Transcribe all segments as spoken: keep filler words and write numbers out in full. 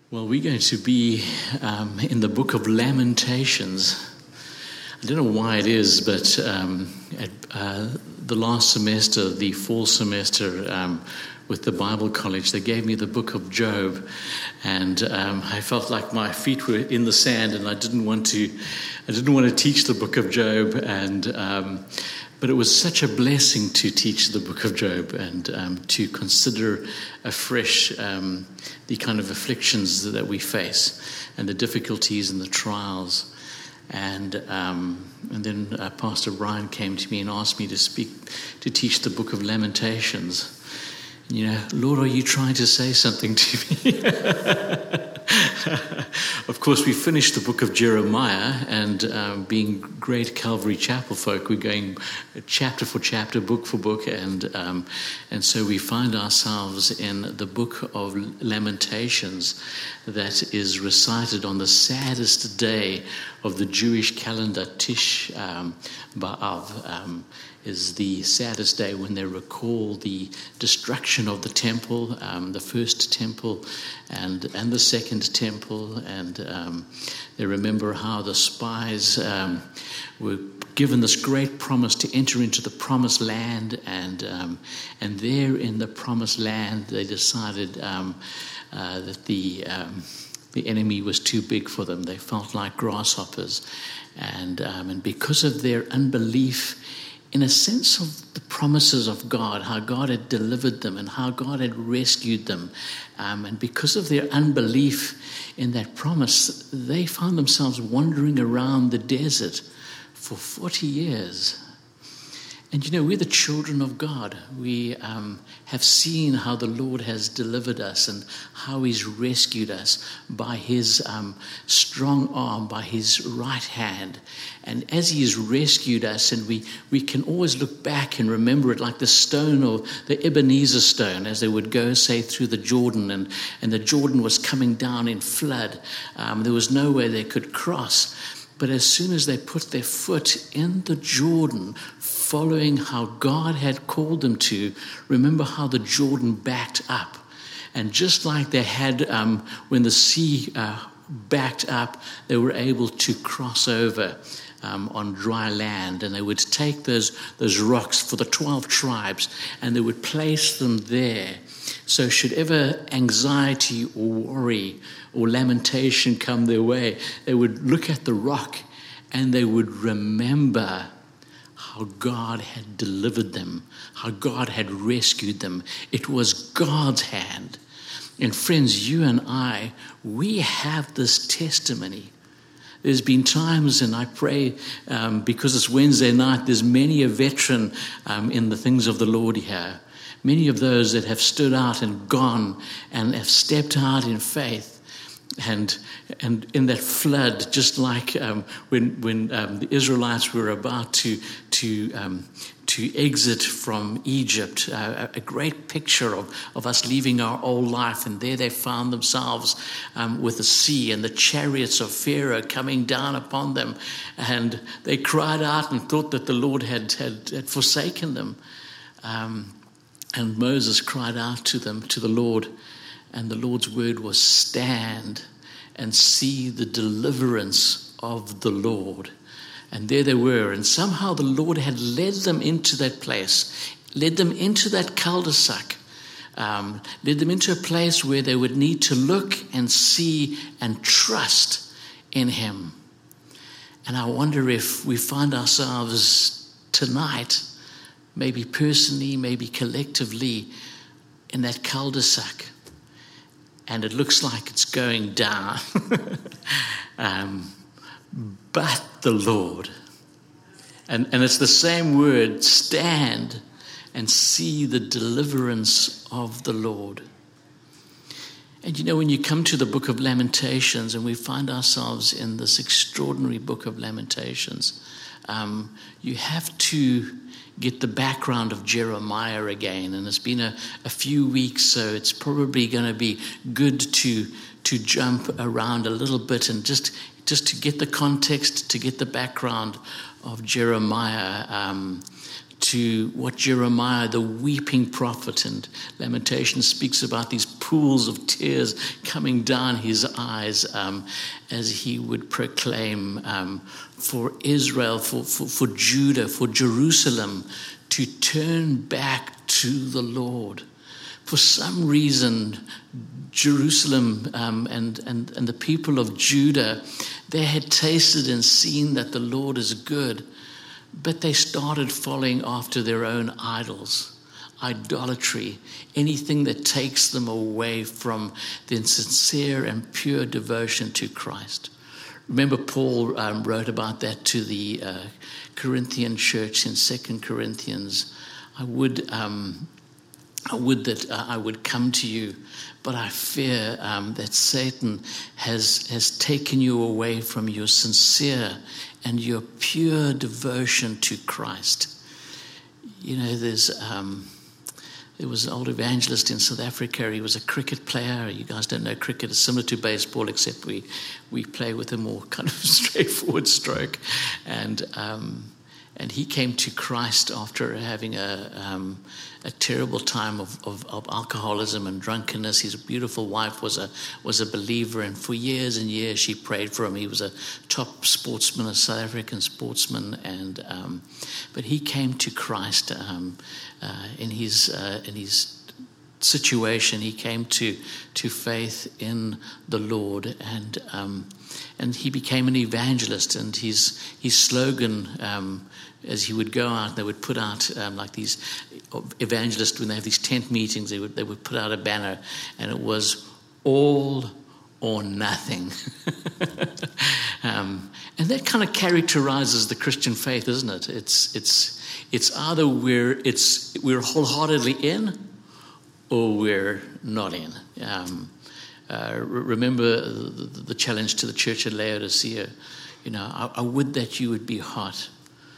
Well, we're going to be um, in the book of Lamentations. I don't know why it is, but um, at uh, the last semester, the fall semester um, with the Bible College, they gave me the book of Job, and um, I felt like my feet were in the sand, and I didn't want to, I didn't want to teach the book of Job, and um, but it was such a blessing to teach the book of Job and um, to consider afresh um, the kind of afflictions that we face and the difficulties and the trials. And um, and then uh, Pastor Brian came to me and asked me to speak, to teach the book of Lamentations. And, you know, Lord, are you trying to say something to me? Of course, we finished the book of Jeremiah, and um, being great Calvary Chapel folk, we're going chapter for chapter, book for book, and um, and so we find ourselves in the book of Lamentations that is recited on the saddest day of the Jewish calendar. Tish um, B'Av um, is the saddest day when they recall the destruction of the temple, um, the first temple and and the second temple, and um, they remember how the spies um, were given this great promise to enter into the promised land, and um, and there in the promised land they decided um, uh, that the um, the enemy was too big for them. They felt like grasshoppers, and um, and because of their unbelief in a sense of the promises of God, how God had delivered them and how God had rescued them. Um, and because of their unbelief in that promise, they found themselves wandering around the desert for forty years. And you know, we're the children of God. We um, have seen how the Lord has delivered us and how he's rescued us by his um, strong arm, by his right hand. And as he has rescued us, and we, we can always look back and remember it like the stone, or the Ebenezer stone, as they would go, say, through the Jordan, and, and the Jordan was coming down in flood. Um, there was no way they could cross. But as soon as they put their foot in the Jordan, following how God had called them to, remember how the Jordan backed up. And just like they had um, when the sea uh, backed up, they were able to cross over um, on dry land. And they would take those, those rocks for the twelve tribes, and they would place them there. So should ever anxiety or worry or lamentation come their way, they would look at the rock and they would remember how God had delivered them, how God had rescued them. It was God's hand. And friends, you and I, we have this testimony. There's been times, and I pray um, because it's Wednesday night, there's many a veteran um, in the things of the Lord here. Many of those that have stood out and gone and have stepped out in faith. And and in that flood, just like um, when when um, the Israelites were about to to um, to exit from Egypt, uh, a great picture of, of us leaving our old life, and there they found themselves um, with the sea and the chariots of Pharaoh coming down upon them, and they cried out and thought that the Lord had had, had forsaken them. Um, And Moses cried out to them, to the Lord, and the Lord's word was, stand and see the deliverance of the Lord. And there they were, and somehow the Lord had led them into that place, led them into that cul-de-sac, um, led them into a place where they would need to look and see and trust in him. And I wonder if we find ourselves tonight, maybe personally, maybe collectively, in that cul-de-sac, and it looks like it's going down. um, but the Lord. And, and it's the same word, stand and see the deliverance of the Lord. And you know, when you come to the book of Lamentations, and we find ourselves in this extraordinary book of Lamentations, um, you have to get the background of Jeremiah again. And it's been a, a few weeks, so it's probably going to be good to to jump around a little bit and just just to get the context, to get the background of Jeremiah, um, to what Jeremiah, the weeping prophet, and Lamentation speaks about these pools of tears coming down his eyes um, as he would proclaim um, for Israel, for, for, for Judah, for Jerusalem to turn back to the Lord. For some reason, Jerusalem um, and, and, and the people of Judah, they had tasted and seen that the Lord is good, but they started following after their own idols, idolatry, anything that takes them away from the sincere and pure devotion to Christ. Remember, Paul um, wrote about that to the uh, Corinthian church in Second Corinthians. I would... Um, I would that uh, I would come to you, but I fear um, that Satan has has taken you away from your sincere and your pure devotion to Christ. You know, there's um, there was an old evangelist in South Africa. He was a cricket player. You guys don't know cricket. It's similar to baseball, except we we play with a more kind of straightforward stroke, and. Um, And he came to Christ after having a um, a terrible time of, of, of alcoholism and drunkenness. His beautiful wife was a was a believer, and for years and years she prayed for him. He was a top sportsman, a South African sportsman, and um, but he came to Christ um, uh, in his uh, in his situation. He came to to faith in the Lord, and um, and he became an evangelist. And his his slogan. Um, As he would go out, they would put out um, like these evangelists, when they have these tent meetings, they would they would put out a banner, and it was all or nothing. um, and that kind of characterizes the Christian faith, isn't it? It's it's it's either we're it's we're wholeheartedly in, or we're not in. Um, uh, remember the, the challenge to the church at Laodicea. You know, I, I would that you would be hot,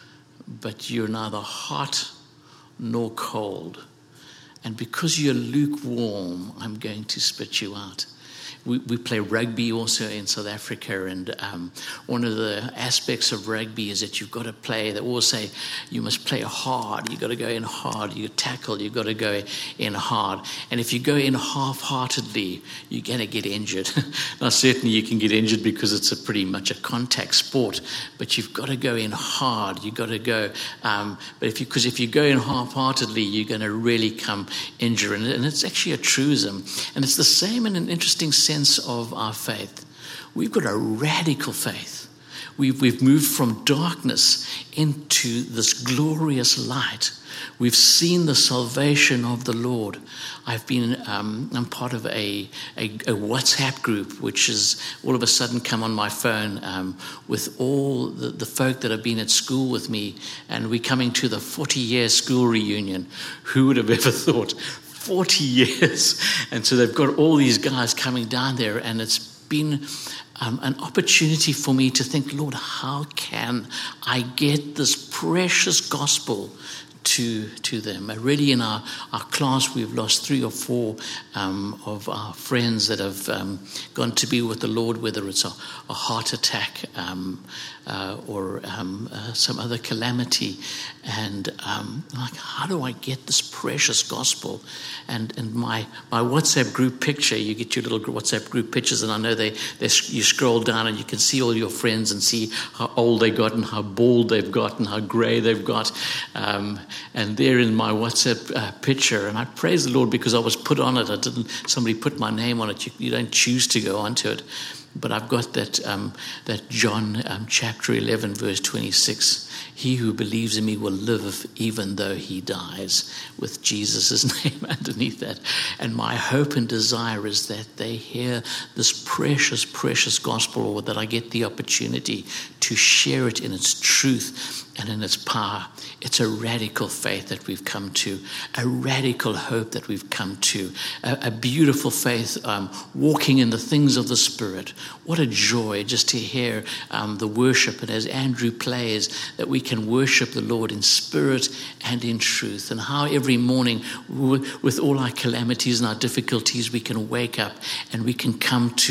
but you're neither hot nor cold. And because you're lukewarm, I'm going to spit you out. We, we play rugby also in South Africa, and um, one of the aspects of rugby is that you've got to play. They always say you must play hard. You've got to go in hard. You tackle. You've got to go in hard. And if you go in half-heartedly, you're going to get injured. Now, certainly you can get injured because it's a pretty much a contact sport, but you've got to go in hard. You've got to go. Um, but if you because if you go in half-heartedly, you're going to really come injured. And, and it's actually a truism. And it's the same in an interesting sense. sense of our faith. We've got a radical faith. We've, we've moved from darkness into this glorious light. We've seen the salvation of the Lord. I've been, um, I'm part of a, a, a WhatsApp group, which has all of a sudden come on my phone um, with all the, the folk that have been at school with me, and we're coming to the forty-year school reunion. Who would have ever thought? forty years. And so they've got all these guys coming down there, and it's been um, an opportunity for me to think, Lord, how can I get this precious gospel to to them? Already in our, our class, we've lost three or four um, of our friends that have um, gone to be with the Lord, whether it's a, a heart attack um, uh, or um, uh, some other calamity. And um, like, how do I get this precious gospel? And and my, my WhatsApp group picture, you get your little WhatsApp group pictures, and I know they, they you scroll down and you can see all your friends and see how old they got and how bald they've got and how grey they've got. Um, and they're in my WhatsApp uh, picture, and I praise the Lord because I was put on it. I didn't. Somebody put my name on it. You, you don't choose to go onto it. But I've got that um, that John um, chapter eleven, verse twenty-six. He who believes in me will live even though he dies, with Jesus' name underneath that. And my hope and desire is that they hear this precious, precious gospel, or that I get the opportunity to share it in its truth and in its power. It's a radical faith that we've come to, a radical hope that we've come to, a, a beautiful faith um, walking in the things of the Spirit. What a joy just to hear um, the worship, and as Andrew plays, that we can worship the Lord in spirit and in truth, and how every morning with all our calamities and our difficulties we can wake up and we can come to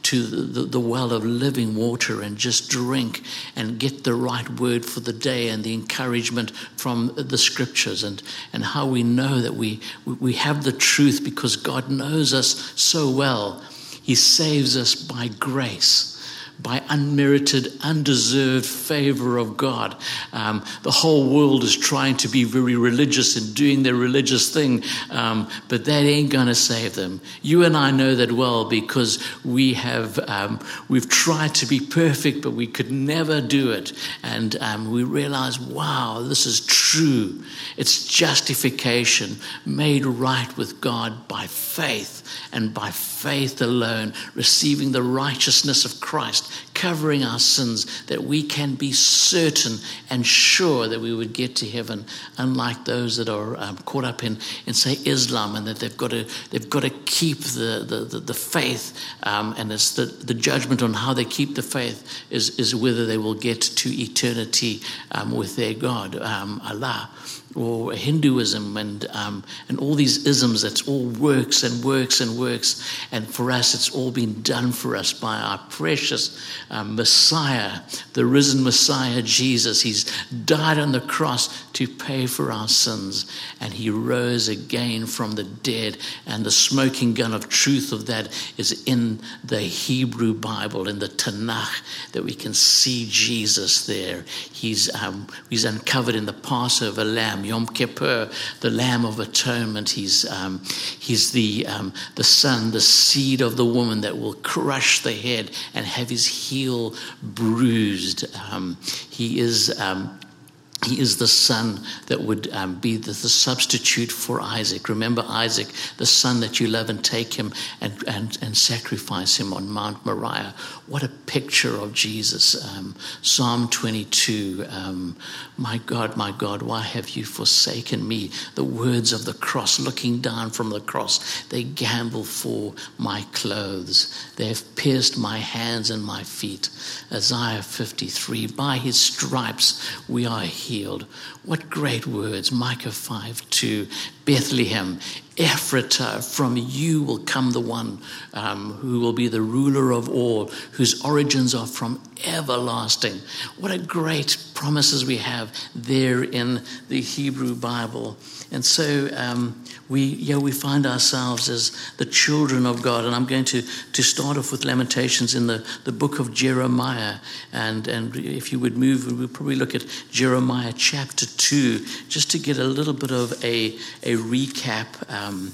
to the, the well of living water and just drink and get the right word for the day and the encouragement from the scriptures, and, and how we know that we, we have the truth because God knows us so well. He saves us by grace, by unmerited, undeserved favor of God. Um, the whole world is trying to be very religious and doing their religious thing, um, but that ain't going to save them. You and I know that well because we have um, we've tried to be perfect, but we could never do it. And um, we realize, wow, this is true. It's justification made right with God by faith, and by faith alone, receiving the righteousness of Christ, covering our sins, that we can be certain and sure that we would get to heaven, unlike those that are um, caught up in, in say Islam, and that they've got to they've got to keep the the, the, the faith, um, and it's the, the judgment on how they keep the faith is is whether they will get to eternity um, with their God, um, Allah. Or Hinduism and um, and all these isms, that's all works and works and works. And for us, it's all been done for us by our precious um, Messiah, the risen Messiah, Jesus. He's died on the cross to pay for our sins, and he rose again from the dead. And the smoking gun of truth of that is in the Hebrew Bible, in the Tanakh, that we can see Jesus there. He's um, he's uncovered in the Passover lamb, Yom Kippur, the Lamb of Atonement. He's um, he's the um, the son, the seed of the woman that will crush the head and have his heel bruised. Um, he is. Um, He is the son that would um, be the, the substitute for Isaac. Remember Isaac, the son that you love, and take him and, and, and sacrifice him on Mount Moriah. What a picture of Jesus. Um, Psalm twenty-two, um, my God, my God, why have you forsaken me? The words of the cross, looking down from the cross, they gamble for my clothes. They have pierced my hands and my feet. Isaiah fifty-three, by his stripes we are healed. Healed. What great words. Micah five two, Bethlehem, Ephratah, from you will come the one um, who will be the ruler of all, whose origins are from everlasting. What a great promises we have there in the Hebrew Bible. And so um, we yeah, we find ourselves as the children of God. And I'm going to, to start off with Lamentations in the, the book of Jeremiah. And, and if you would move, we'll probably look at Jeremiah chapter two, just to get a little bit of a, a recap. Um,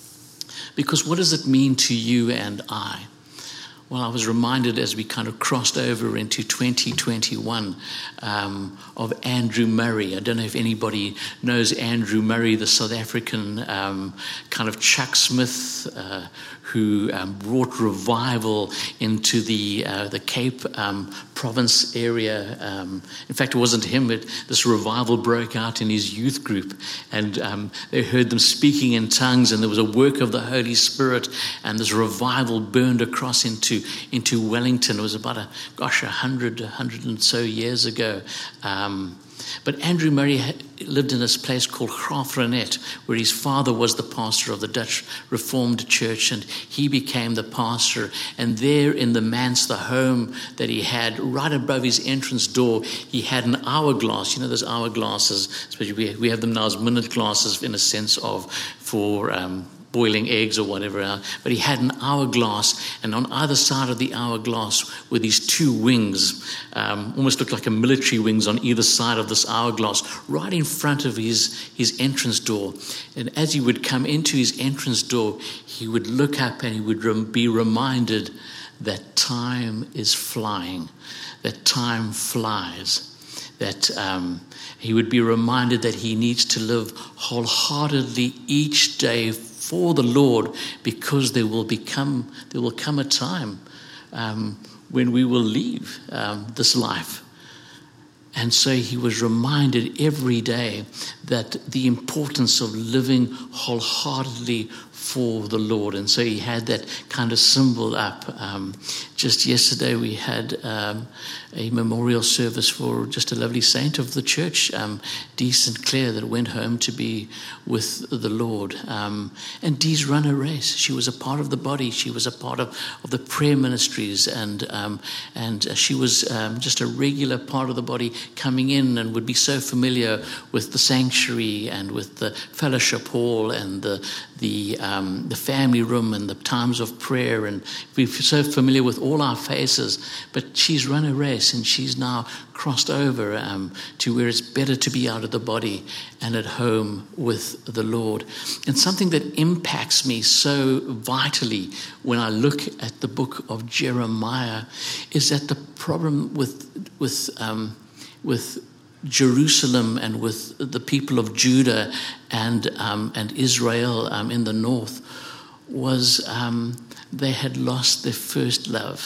because what does it mean to you and I? Well, I was reminded as we kind of crossed over into twenty twenty-one um, of Andrew Murray. I don't know if anybody knows Andrew Murray, the South African um, kind of Chuck Smith, uh, who um, brought revival into the uh, the Cape um, province area. Um, in fact, it wasn't him, but this revival broke out in his youth group, and um, they heard them speaking in tongues, and there was a work of the Holy Spirit, and this revival burned across into into Wellington. It was about a gosh, a hundred, a hundred and so years ago. Um, But Andrew Murray lived in this place called Graaff-Reinet, where his father was the pastor of the Dutch Reformed Church, and he became the pastor. And there in the manse, the home that he had, right above his entrance door, he had an hourglass. You know those hourglasses, especially we, we have them now as minute glasses in a sense of for um, boiling eggs or whatever. But he had an hourglass, and on either side of the hourglass were these two wings, um, almost looked like a military wings on either side of this hourglass, right in front of his, his entrance door. And as he would come into his entrance door, he would look up and he would rem- be reminded that time is flying, that time flies, that um, he would be reminded that he needs to live wholeheartedly each day for the Lord, because there will become there will come a time um, when we will leave um, this life. And so he was reminded every day that the importance of living wholeheartedly for the Lord. And so he had that kind of symbol up. Um, just yesterday we had um, a memorial service for just a lovely saint of the church, um, Dee Saint Clair, that went home to be with the Lord. Um, and Dee's run a race. She was a part of the body. She was a part of, of the prayer ministries, and um, and she was um, just a regular part of the body, coming in and would be so familiar with the sanctuary and with the fellowship hall and the the um, the family room and the times of prayer, and we're so familiar with all our faces. But she's run a race, and she's now crossed over um, to where it's better to be out of the body and at home with the Lord. And something that impacts me so vitally when I look at the book of Jeremiah is that the problem with with um, with Jerusalem and with the people of Judah and um, and Israel um, in the north was um, they had lost their first love.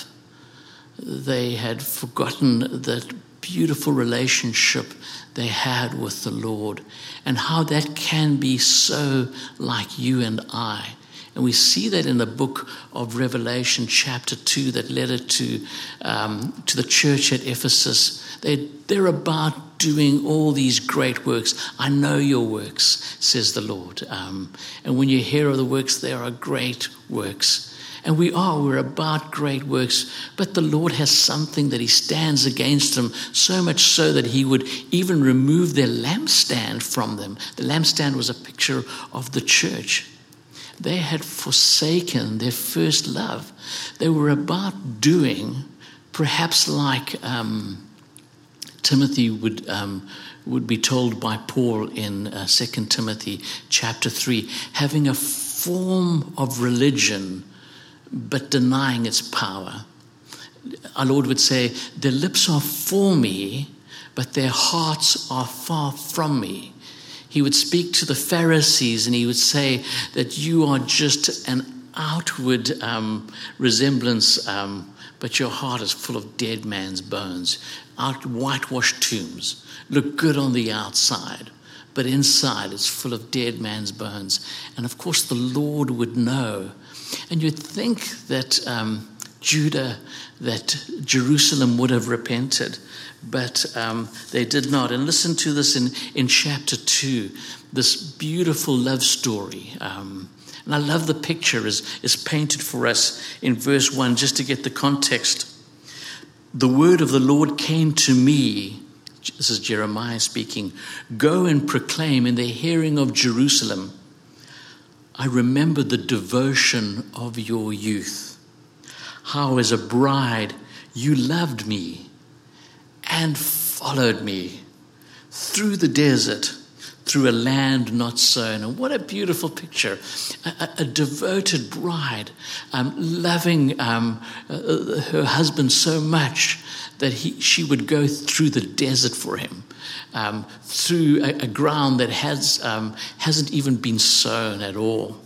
They had forgotten that beautiful relationship they had with the Lord, and how that can be so like you and I. And we see that in the book of Revelation, chapter two, that letter to um, to the church at Ephesus. They, they're about doing all these great works. I know your works, says the Lord. Um, and when you hear of the works, they are great works. And we are, we're about great works. But the Lord has something that he stands against them, so much so that he would even remove their lampstand from them. The lampstand was a picture of the church. They had forsaken their first love. They were about doing, perhaps like um, Timothy would um, would be told by Paul in uh, Second Timothy chapter three, having a form of religion, but denying its power. Our Lord would say, their lips are for me, but their hearts are far from me. He would speak to the Pharisees and he would say that you are just an outward um, resemblance, um, but your heart is full of dead man's bones, out whitewashed tombs, look good on the outside, but inside it's full of dead man's bones. And of course the Lord would know. And you'd think that um, Judah, that Jerusalem would have repented, but um, they did not. And listen to this in, in chapter two, this beautiful love story. Um, and I love the picture is, is painted for us in verse one, just to get the context. The word of the Lord came to me, this is Jeremiah speaking, go and proclaim in the hearing of Jerusalem, I remember the devotion of your youth, how as a bride you loved me and followed me through the desert, through a land not sown. And what a beautiful picture. A, a, a devoted bride, um, loving um, uh, her husband so much that he, she would go through the desert for him, um, through a, a ground that has, um, hasn't even been sown at all.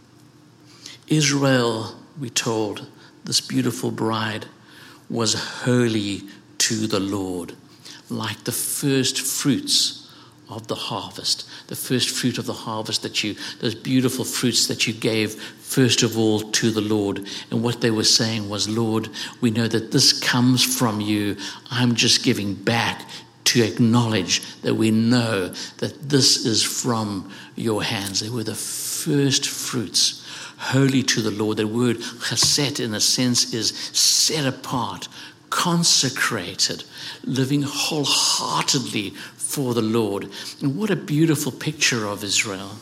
Israel, we told, this beautiful bride, was holy to the Lord, like the first fruits of the harvest, the first fruit of the harvest that you, those beautiful fruits that you gave first of all to the Lord. And what they were saying was, Lord, we know that this comes from you. I'm just giving back to acknowledge that we know that this is from your hands. They were the first fruits, holy to the Lord. The word chesed in a sense is set apart, consecrated, living wholeheartedly for the Lord. And what a beautiful picture of Israel.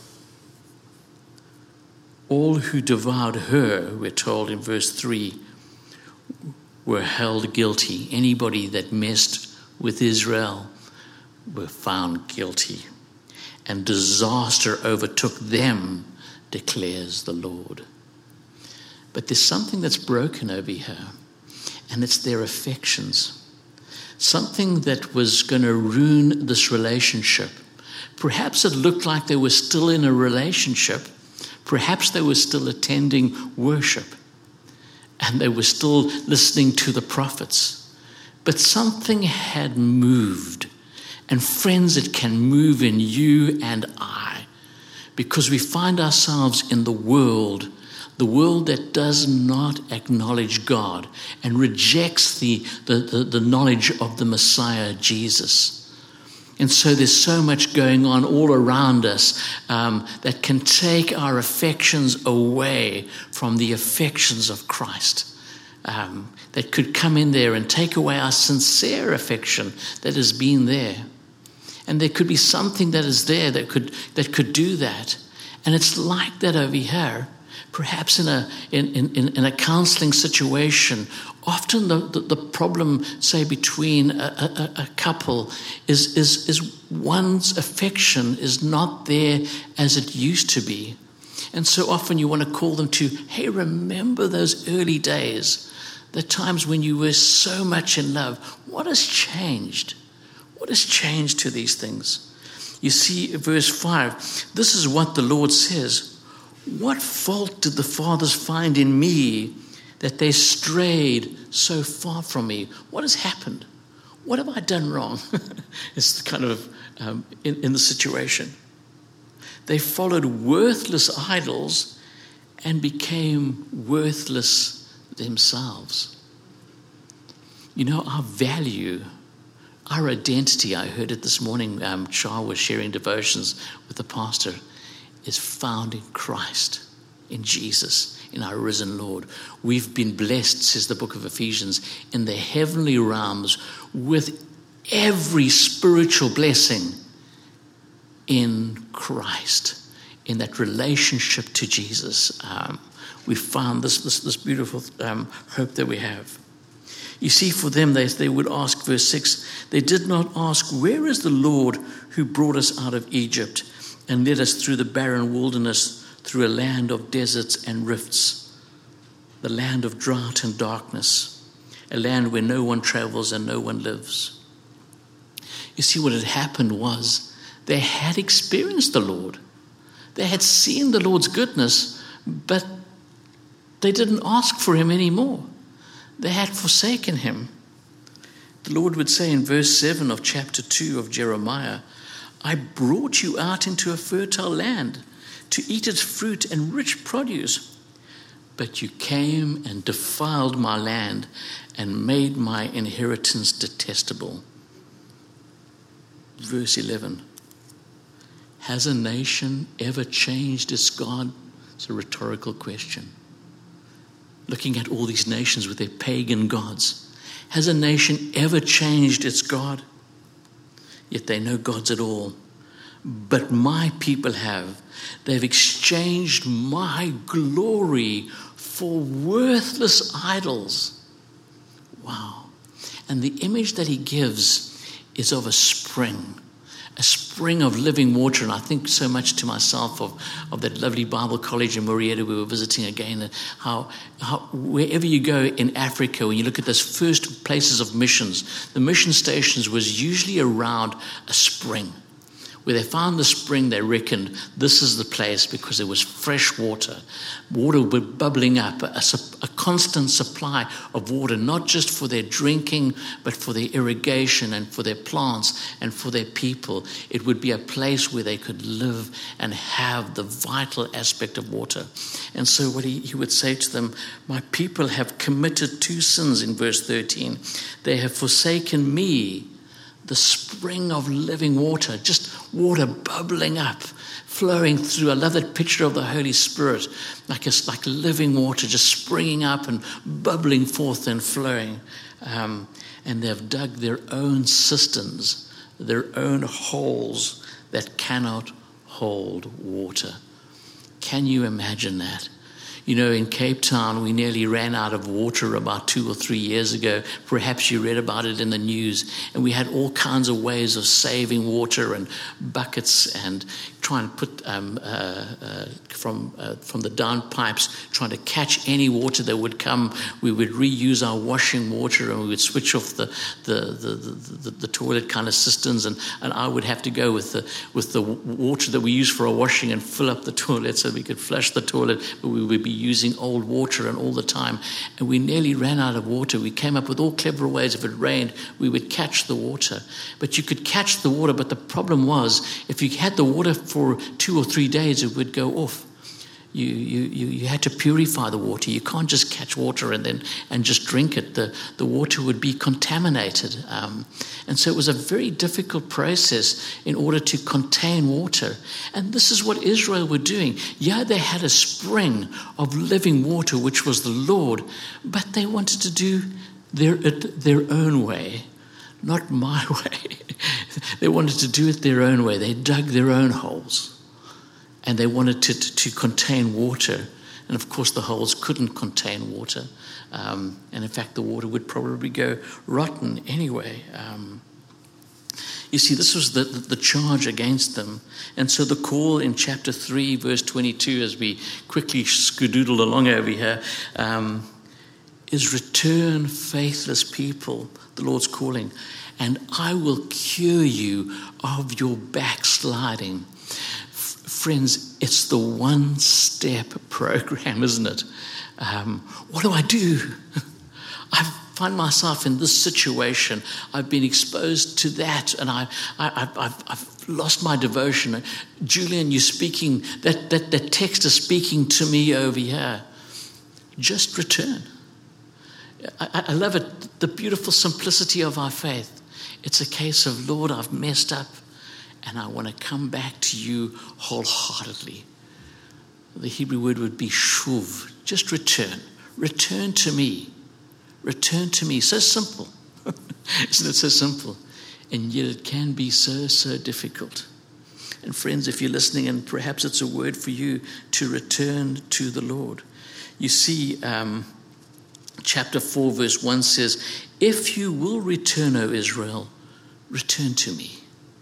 All who devoured her, we're told in verse three, were held guilty. Anybody that messed with Israel were found guilty. And disaster overtook them, declares the Lord. But there's something that's broken over here, and it's their affections. Something that was going to ruin this relationship. Perhaps it looked like they were still in a relationship. Perhaps they were still attending worship, and they were still listening to the prophets. But something had moved. And friends, it can move in you and I, because we find ourselves in the world, the world that does not acknowledge God and rejects the, the, the, the knowledge of the Messiah, Jesus. And so there's so much going on all around us um, that can take our affections away from the affections of Christ. Um, that could come in there and take away our sincere affection that has been there. And there could be something that is there that could that could do that. And it's like that over here. Perhaps in a in, in, in a counseling situation, often the, the, the problem, say, between a, a, a couple is, is, is one's affection is not there as it used to be. And so often you want to call them to, hey, remember those early days, the times when you were so much in love. What has changed? What has changed to these things? You see, verse five, this is what the Lord says. What fault did the fathers find in me that they strayed so far from me? What has happened? What have I done wrong? It's kind of um, in, in the situation. They followed worthless idols and became worthless themselves. You know, our value, our identity, I heard it this morning, um, Char was sharing devotions with the pastor, is found in Christ, in Jesus, in our risen Lord. We've been blessed, says the book of Ephesians, in the heavenly realms with every spiritual blessing in Christ, in that relationship to Jesus. Um, we found this, this, this beautiful um, hope that we have. You see, for them, they, they would ask, verse six, they did not ask, where is the Lord who brought us out of Egypt and led us through the barren wilderness, through a land of deserts and rifts, the land of drought and darkness, a land where no one travels and no one lives. You see, what had happened was they had experienced the Lord. They had seen the Lord's goodness, but they didn't ask for him anymore. They had forsaken him. The Lord would say in verse seven of chapter two of Jeremiah, I brought you out into a fertile land to eat its fruit and rich produce. But you came and defiled my land and made my inheritance detestable. Verse eleven. Has a nation ever changed its God? It's a rhetorical question. Looking at all these nations with their pagan gods. Has a nation ever changed its God? Yet they know gods at all. But my people have. They've exchanged my glory for worthless idols. Wow. And the image that he gives is of a spring. A spring of living water. And I think so much to myself of, of that lovely Bible college in Morieta we were visiting again. And how, how wherever you go in Africa, when you look at those first places of missions, the mission stations was usually around a spring. Where they found the spring, they reckoned this is the place because there was fresh water. Water was bubbling up, a, a constant supply of water, not just for their drinking, but for their irrigation and for their plants and for their people. It would be a place where they could live and have the vital aspect of water. And so what he, he would say to them, my people have committed two sins in verse thirteen. They have forsaken me, the spring of living water, just water bubbling up, flowing through. I love that picture of the Holy Spirit, like a, like living water, just springing up and bubbling forth and flowing. Um, and they've dug their own cisterns, their own holes that cannot hold water. Can you imagine that? You know, in Cape Town, we nearly ran out of water about two or three years ago. Perhaps you read about it in the news. And we had all kinds of ways of saving water and buckets and trying to put um, uh, uh, from uh, from the downpipes, trying to catch any water that would come. We would reuse our washing water and we would switch off the the the, the, the, the toilet kind of cisterns. And, and I would have to go with the with the water that we use for our washing and fill up the toilet so we could flush the toilet. But we would be using old water and all the time. And we nearly ran out of water. We came up with all clever ways. If it rained, we would catch the water. But you could catch the water, but the problem was if you had the water for for two or three days it would go off. You, you, you, you had to purify the water. You can't just catch water and then and just drink it. The, the water would be contaminated. Um, and so it was a very difficult process in order to contain water. And this is what Israel were doing. Yeah, they had a spring of living water, which was the Lord, but they wanted to do their, it their own way, not my way. They wanted to do it their own way. They dug their own holes. And they wanted to, to, to contain water. And of course, the holes couldn't contain water. Um, and in fact, the water would probably go rotten anyway. Um, you see, this was the, the charge against them. And so the call in chapter three, verse twenty-two, as we quickly skedoodle along over here, um, is return, faithless people, the Lord's calling, and I will cure you of your backsliding. Friends, it's the one-step program, isn't it? Um, what do I do? I find myself in this situation. I've been exposed to that, and I, I, I've, I've lost my devotion. Julian, you're speaking, that, that, that text is speaking to me over here. Just return. I, I love it, the beautiful simplicity of our faith. It's a case of, Lord, I've messed up. And I want to come back to you wholeheartedly. The Hebrew word would be shuv. Just return. Return to me. Return to me. So simple. Isn't it so simple? And yet it can be so, so difficult. And friends, if you're listening, and perhaps it's a word for you to return to the Lord. You see, um, chapter four, verse one says, if you will return, O Israel, return to me,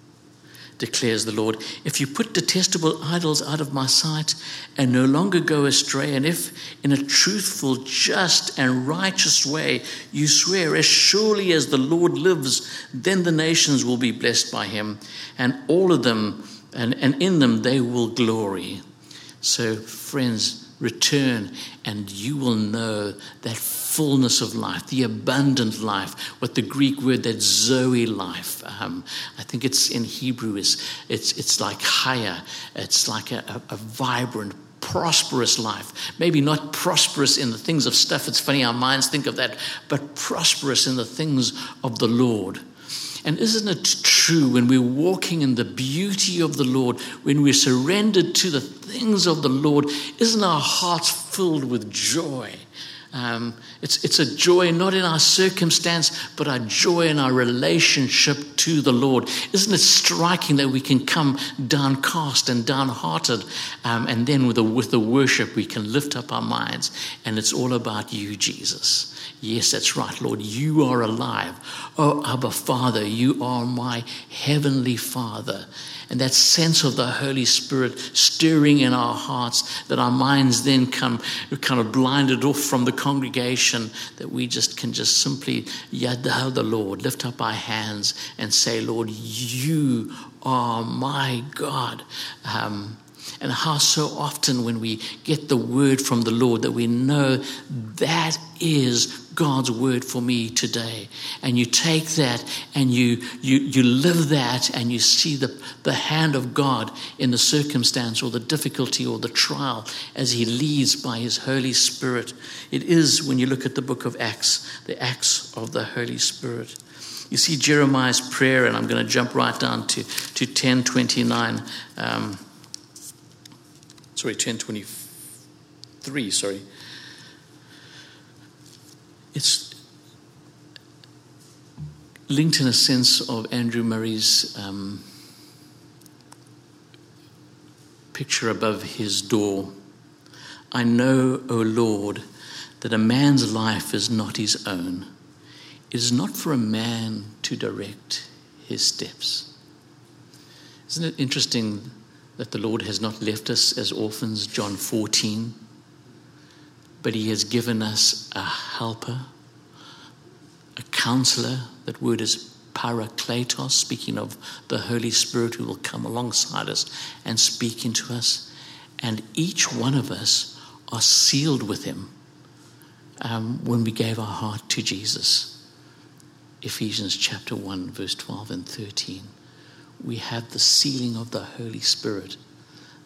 declares the Lord. If you put detestable idols out of my sight and no longer go astray, and if in a truthful, just, and righteous way you swear, as surely as the Lord lives, then the nations will be blessed by him, and all of them, and, and in them they will glory. So, friends, return, and you will know that fullness of life, the abundant life, what the Greek word, that Zoe life. Um, I think it's in Hebrew, is it's it's like haya. It's like a, a, a vibrant, prosperous life. Maybe not prosperous in the things of stuff. It's funny, our minds think of that, but prosperous in the things of the Lord. And isn't it true, when we're walking in the beauty of the Lord, when we're surrendered to the things of the Lord, isn't our hearts filled with joy? Um, it's, it's a joy not in our circumstance, but our joy in our relationship to the Lord. Isn't it striking that we can come downcast and downhearted, um, and then with the, with the worship we can lift up our minds, and it's all about you, Jesus. Yes, that's right, Lord. You are alive. Oh, Abba, Father, you are my heavenly Father. And that sense of the Holy Spirit stirring in our hearts, that our minds then come kind of blinded off from the congregation, that we just can just simply yada the Lord, lift up our hands and say, Lord, you are my God. Um, and how so often when we get the word from the Lord, that we know that is God's word for me today. And you take that and you you you live that, and you see the, the hand of God in the circumstance or the difficulty or the trial as he leads by his Holy Spirit. It is, when you look at the book of Acts, the acts of the Holy Spirit. You see Jeremiah's prayer, and I'm going to jump right down to, to ten twenty-nine. Um, sorry, ten twenty-three, sorry. It's linked in a sense of Andrew Murray's um, picture above his door. I know, O Lord, that a man's life is not his own. It is not for a man to direct his steps. Isn't it interesting that the Lord has not left us as orphans, John fourteen, but he has given us a helper, a counselor. That word is parakletos, speaking of the Holy Spirit who will come alongside us and speak into us. And each one of us are sealed with him um, when we gave our heart to Jesus. Ephesians chapter one, verse twelve and thirteen. We have the sealing of the Holy Spirit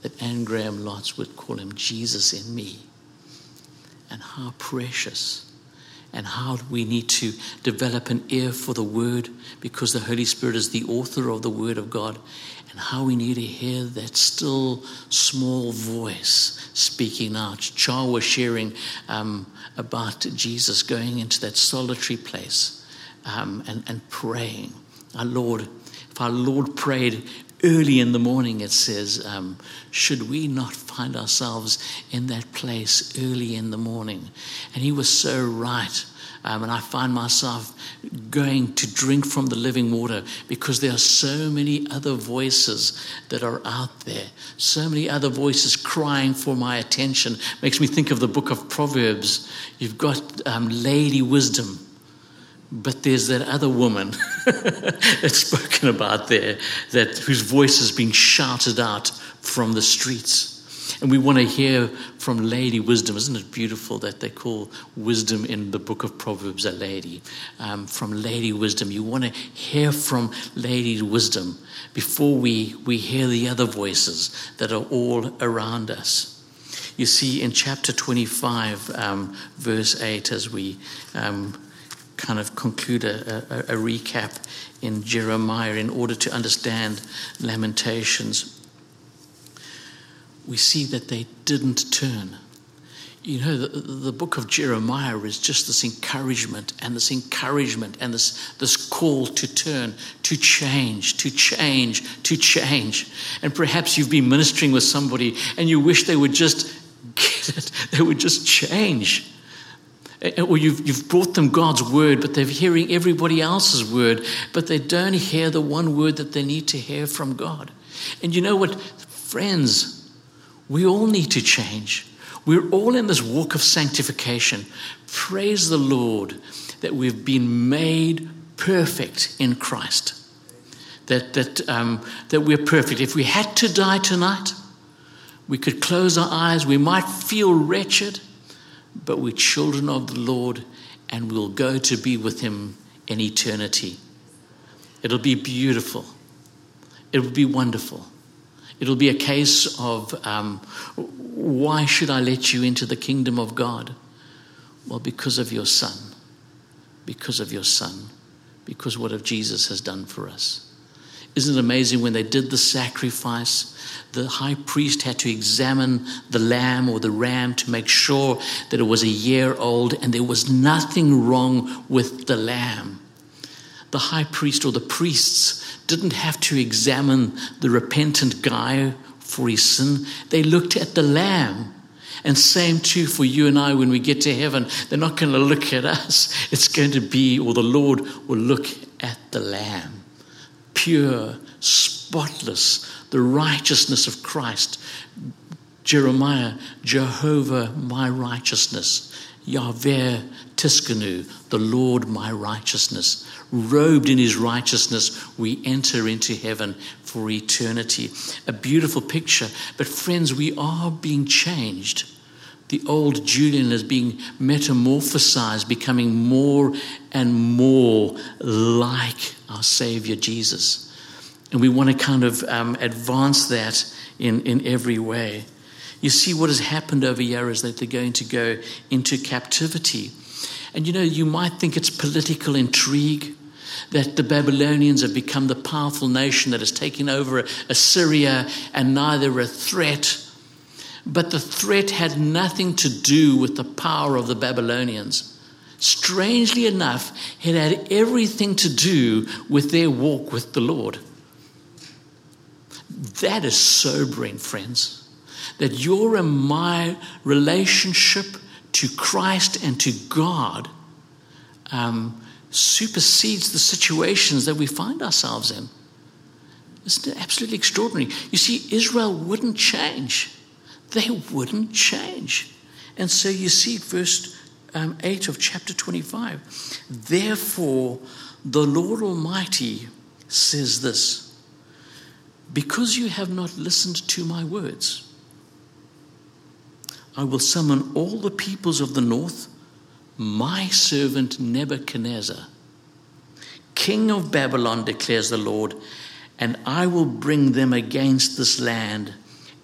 that Anne Graham Lotz would call him Jesus in me. And how precious, and how we need to develop an ear for the word, because the Holy Spirit is the author of the word of God, and how we need to hear that still small voice speaking out. Char was sharing um, about Jesus going into that solitary place um, and, and praying. Our Lord, if our Lord prayed early in the morning, it says, um, should we not find ourselves in that place early in the morning? And he was so right. Um, and I find myself going to drink from the living water, because there are so many other voices that are out there. So many other voices crying for my attention. Makes me think of the book of Proverbs. You've got um, Lady Wisdom. But there's that other woman that's spoken about there, that whose voice is being shouted out from the streets. And we want to hear from Lady Wisdom. Isn't it beautiful that they call wisdom in the book of Proverbs a lady? Um, from Lady Wisdom. You want to hear from Lady Wisdom before we, we hear the other voices that are all around us. You see, in chapter twenty-five, um, verse eight, as we Um, kind of conclude a, a, a recap in Jeremiah in order to understand Lamentations, we see that they didn't turn. You know, the, the book of Jeremiah is just this encouragement and this encouragement and this, this call to turn, to change, to change, to change. And perhaps you've been ministering with somebody and you wish they would just get it, they would just change. Or you've, you've brought them God's word, but they're hearing everybody else's word, but they don't hear the one word that they need to hear from God. And you know what, friends, we all need to change. We're all in this walk of sanctification. Praise the Lord that we've been made perfect in Christ. That, that, um, that we're perfect. If we had to die tonight, we could close our eyes. We might feel wretched, but we're children of the Lord, and we'll go to be with him in eternity. It'll be beautiful. It will be wonderful. It'll be a case of, um, why should I let you into the kingdom of God? Well, because of your Son. Because of your Son. Because what of Jesus has done for us. Isn't it amazing when they did the sacrifice, the high priest had to examine the lamb or the ram to make sure that it was a year old and there was nothing wrong with the lamb. The high priest or the priests didn't have to examine the repentant guy for his sin. They looked at the lamb. And same too for you and I when we get to heaven. They're not going to look at us. It's going to be, or the Lord will look at the lamb. Pure, spotless, the righteousness of Christ. Jeremiah, Jehovah, my righteousness. Yahweh Tiskanu, the Lord, my righteousness. Robed in his righteousness, we enter into heaven for eternity. A beautiful picture. But friends, we are being changed. The old Julian is being metamorphosized, becoming more and more like our Savior Jesus. And we want to kind of um, advance that in, in every way. You see what has happened over here is that they're going to go into captivity. And you know, you might think it's political intrigue, that the Babylonians have become the powerful nation that has taken over Assyria and now they're a threat. But the threat had nothing to do with the power of the Babylonians. Strangely enough, it had everything to do with their walk with the Lord. That is sobering, friends. That your and my relationship to Christ and to God um, supersedes the situations that we find ourselves in. Isn't it absolutely extraordinary? You see, Israel wouldn't change. They wouldn't change. And so you see verse um, eight of chapter twenty-five. Therefore, the Lord Almighty says this, because you have not listened to my words, I will summon all the peoples of the north, my servant Nebuchadnezzar, king of Babylon, declares the Lord, and I will bring them against this land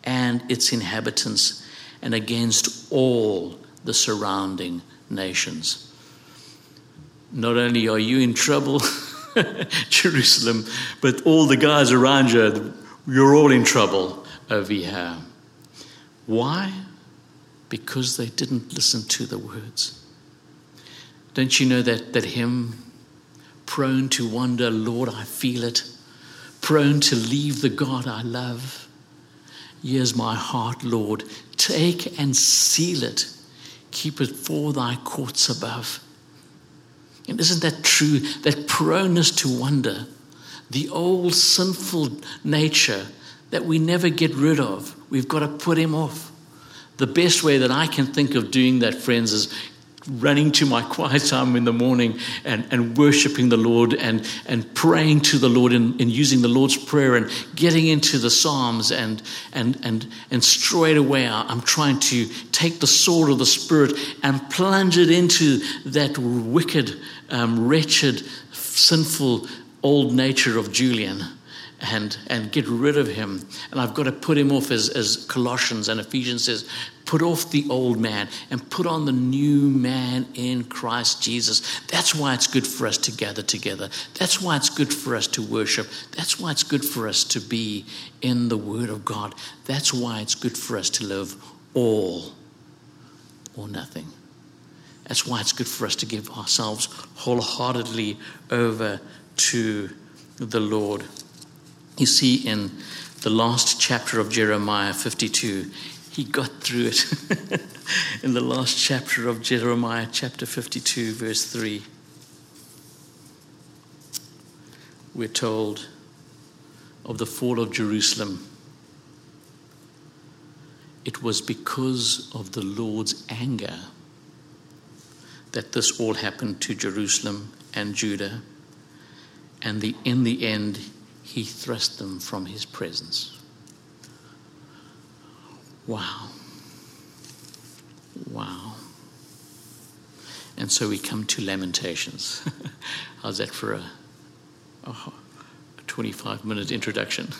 and its inhabitants, and against all the surrounding nations. Not only are you in trouble, Jerusalem, but all the guys around you, you're all in trouble over here. Why? Because they didn't listen to the words. Don't you know that, that hymn, prone to wander, Lord, I feel it, prone to leave the God I love. Here's my heart, Lord, take and seal it, keep it for thy courts above. And isn't that true? That proneness to wander, the old sinful nature that we never get rid of, we've got to put him off. The best way that I can think of doing that, friends, is running to my quiet time in the morning and, and worshiping the Lord and, and praying to the Lord and, and using the Lord's Prayer and getting into the Psalms and and and and straight away I'm trying to take the sword of the Spirit and plunge it into that wicked, um, wretched, sinful old nature of Julian and and get rid of him. And I've got to put him off, as, as Colossians and Ephesians says, put off the old man and put on the new man in Christ Jesus. That's why it's good for us to gather together. That's why it's good for us to worship. That's why it's good for us to be in the Word of God. That's why it's good for us to live all or nothing. That's why it's good for us to give ourselves wholeheartedly over to the Lord. You see, in the last chapter of Jeremiah fifty-two, he got through it. In the last chapter of Jeremiah, chapter fifty-two, verse three, we're told of the fall of Jerusalem. It was because of the Lord's anger that this all happened to Jerusalem and Judah. And the, in the end, he thrust them from his presence. Wow. Wow. And so we come to Lamentations. How's that for a, a twenty-five minute introduction?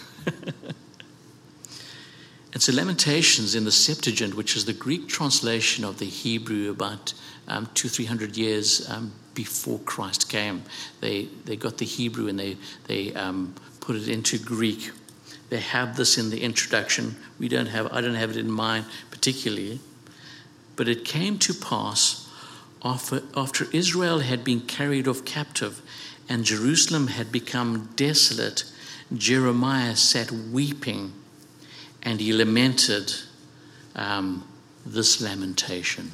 And so Lamentations in the Septuagint, which is the Greek translation of the Hebrew about um, two, three hundred years um, before Christ came, they they got the Hebrew and they they um, put it into Greek. They have this in the introduction. We don't have. I don't have it in mind particularly, but it came to pass after after Israel had been carried off captive, and Jerusalem had become desolate. Jeremiah sat weeping. And he lamented um, this lamentation.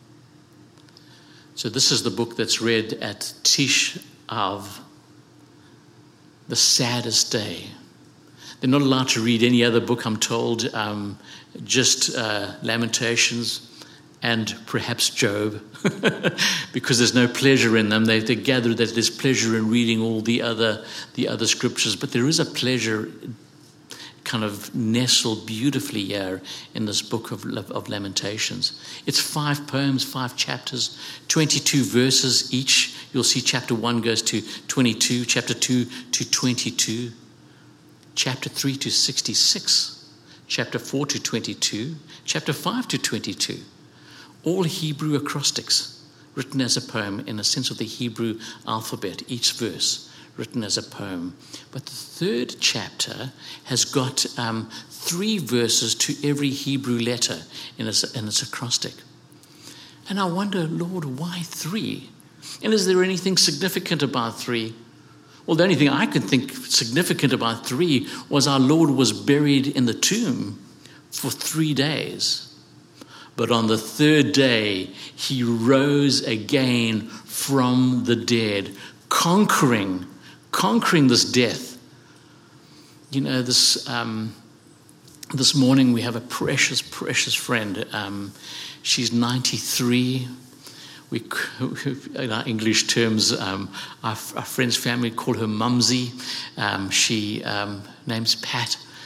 So this is the book that's read at Tish Av, the saddest day. They're not allowed to read any other book, I'm told, um, just uh, Lamentations and perhaps Job, because there's no pleasure in them. They, they gather that there's pleasure in reading all the other the other scriptures, but there is a pleasure kind of nestled beautifully here in this book of, of Lamentations. It's five poems, five chapters, twenty-two verses each. You'll see chapter one goes to twenty-two, chapter two to twenty-two, chapter three to sixty-six, chapter four to twenty-two, chapter five to twenty-two. All Hebrew acrostics written as a poem in a sense of the Hebrew alphabet, each verse written as a poem. But the third chapter has got um, three verses to every Hebrew letter in its, in its acrostic. And I wonder, Lord, why three? And is there anything significant about three? Well, the only thing I could think significant about three was our Lord was buried in the tomb for three days. But on the third day, he rose again from the dead, conquering Conquering this death. You know, this um, this morning we have a precious, precious friend. Um, she's ninety-three. We, in our English terms, um, our, our friend's family call her Mumsy. Um, she um, name's Pat,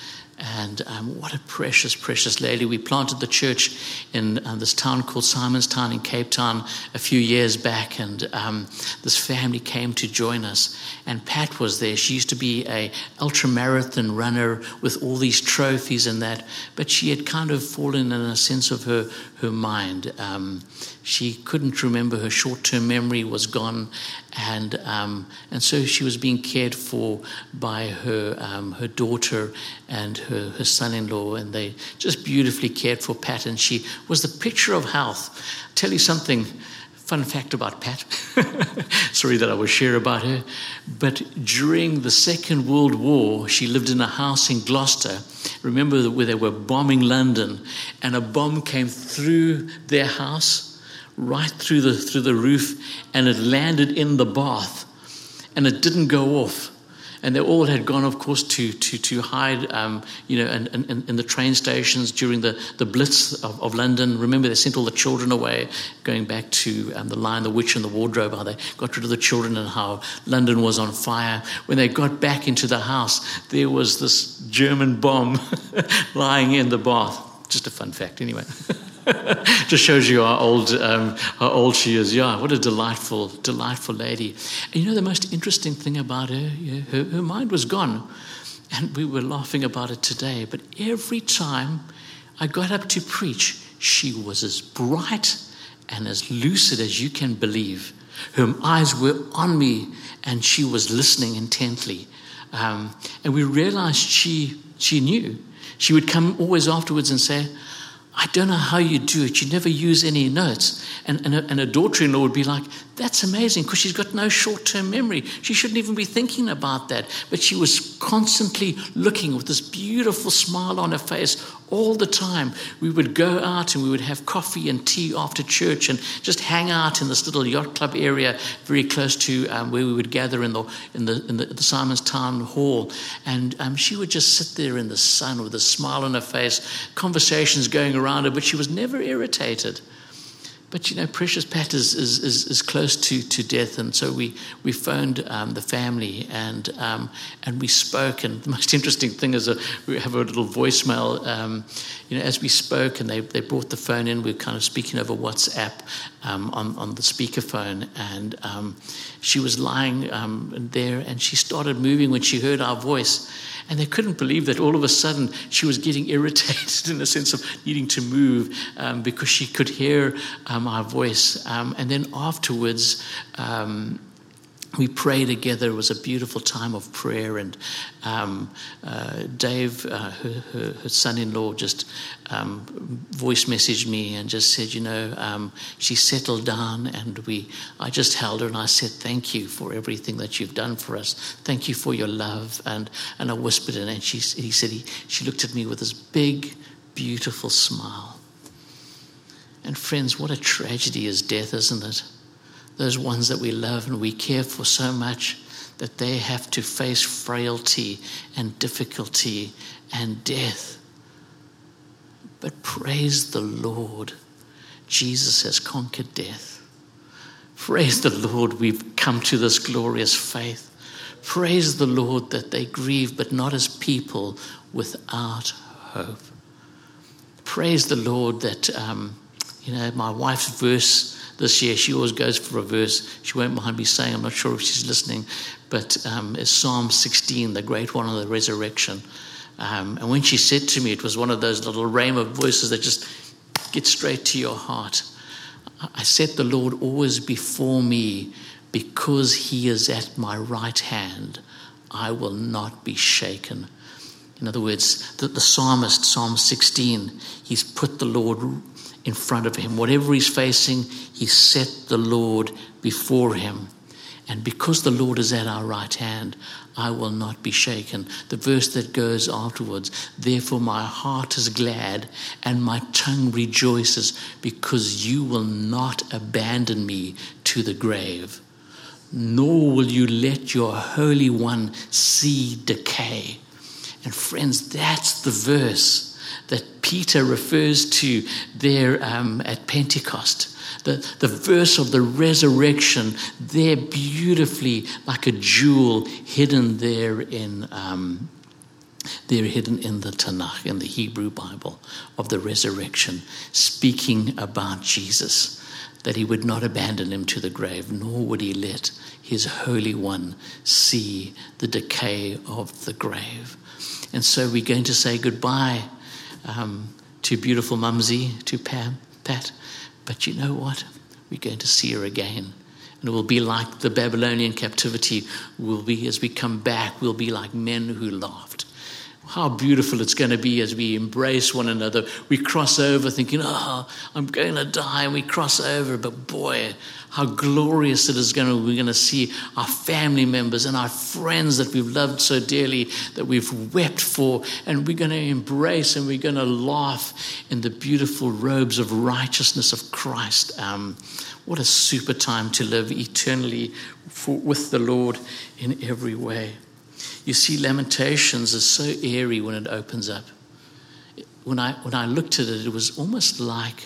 And um, what a precious, precious lady. We planted the church in uh, this town called Simonstown in Cape Town a few years back, and um, this family came to join us. And Pat was there. She used to be a ultramarathon runner with all these trophies and that, but she had kind of fallen in a sense of her, her mind. Um, she couldn't remember. Her short-term memory was gone, and um, and so she was being cared for by her um, her daughter and her, her son-in-law, and they just beautifully cared for Pat, and she was the picture of health. I'll tell you something, fun fact about Pat. Sorry that I will share about her, but during the Second World War, she lived in a house in Gloucester. Remember where they were bombing London, and a bomb came through their house, right through the through the roof, and it landed in the bath, and it didn't go off. And they all had gone, of course, to to to hide, um, you know, in, in, in the train stations during the, the Blitz of, of London. Remember, they sent all the children away, going back to um, The Lion, the Witch, and the Wardrobe, how they got rid of the children and how London was on fire. When they got back into the house, there was this German bomb lying in the bath. Just a fun fact, anyway. Just shows you how old um, how old she is. Yeah, what a delightful, delightful lady. And you know the most interesting thing about her, yeah, her, her mind was gone. And we were laughing about it today. But every time I got up to preach, she was as bright and as lucid as you can believe. Her eyes were on me, and she was listening intently. Um, and we realized she she knew. She would come always afterwards and say, I don't know how you do it. You never use any notes. And, and, a, and a daughter-in-law would be like, that's amazing, because she's got no short-term memory. She shouldn't even be thinking about that. But she was constantly looking with this beautiful smile on her face all the time. We would go out and we would have coffee and tea after church and just hang out in this little yacht club area very close to um, where we would gather in the in the, in the, the Simonstown Hall. And um, she would just sit there in the sun with a smile on her face, conversations going around her, but she was never irritated. But, you know, precious Pat is is, is, is close to, to death, and so we, we phoned um, the family and um, and we spoke. And the most interesting thing is that we have a little voicemail, um, you know, as we spoke, and they, they brought the phone in. We were kind of speaking over WhatsApp um, on, on the speakerphone, and um, she was lying um, there, and she started moving when she heard our voice. And they couldn't believe that all of a sudden she was getting irritated in the sense of needing to move um, because she could hear um, our voice. Um, and then afterwards, um, we prayed together. It was a beautiful time of prayer. And um, uh, Dave, uh, her, her, her son-in-law, just um, voice messaged me and just said, you know, um, she settled down, and we. I just held her and I said, thank you for everything that you've done for us. Thank you for your love. And and I whispered in, and she he said he she looked at me with this big, beautiful smile. And friends, what a tragedy is death, isn't it? Those ones that we love and we care for so much, that they have to face frailty and difficulty and death. But praise the Lord, Jesus has conquered death. Praise the Lord, we've come to this glorious faith. Praise the Lord that they grieve, but not as people without hope. Praise the Lord that, um, you know, my wife's verse this year, she always goes for a verse. She won't mind me saying, I'm not sure if she's listening, but um, it's Psalm sixteen, the great one of the resurrection. Um, and when she said to me, it was one of those little rhema voices that just get straight to your heart. I set the Lord always before me, because he is at my right hand, I will not be shaken. In other words, the, the psalmist, Psalm sixteen, he's put the Lord in front of him. Whatever he's facing, he set the Lord before him. And because the Lord is at our right hand, I will not be shaken. The verse that goes afterwards, therefore my heart is glad and my tongue rejoices, because you will not abandon me to the grave, nor will you let your Holy One see decay. And friends, that's the verse that Peter refers to there um, at Pentecost. The, the verse of the resurrection there beautifully like a jewel hidden there in, um, They're hidden in the Tanakh, in the Hebrew Bible of the resurrection, speaking about Jesus, that he would not abandon him to the grave, nor would he let his Holy One see the decay of the grave. And so we're going to say goodbye um, to beautiful Mumsy, to Pam, Pat. But you know what? We're going to see her again. And it will be like the Babylonian captivity will be as we come back. We'll be like men who laughed. How beautiful it's going to be as we embrace one another. We cross over thinking, oh, I'm going to die. And we cross over. But boy, how glorious it is going to, we're going to see our family members and our friends that we've loved so dearly, that we've wept for. And we're going to embrace and we're going to laugh in the beautiful robes of righteousness of Christ. Um, what a super time to live eternally for, with the Lord in every way. You see, Lamentations is so airy when it opens up. When I when I looked at it, it was almost like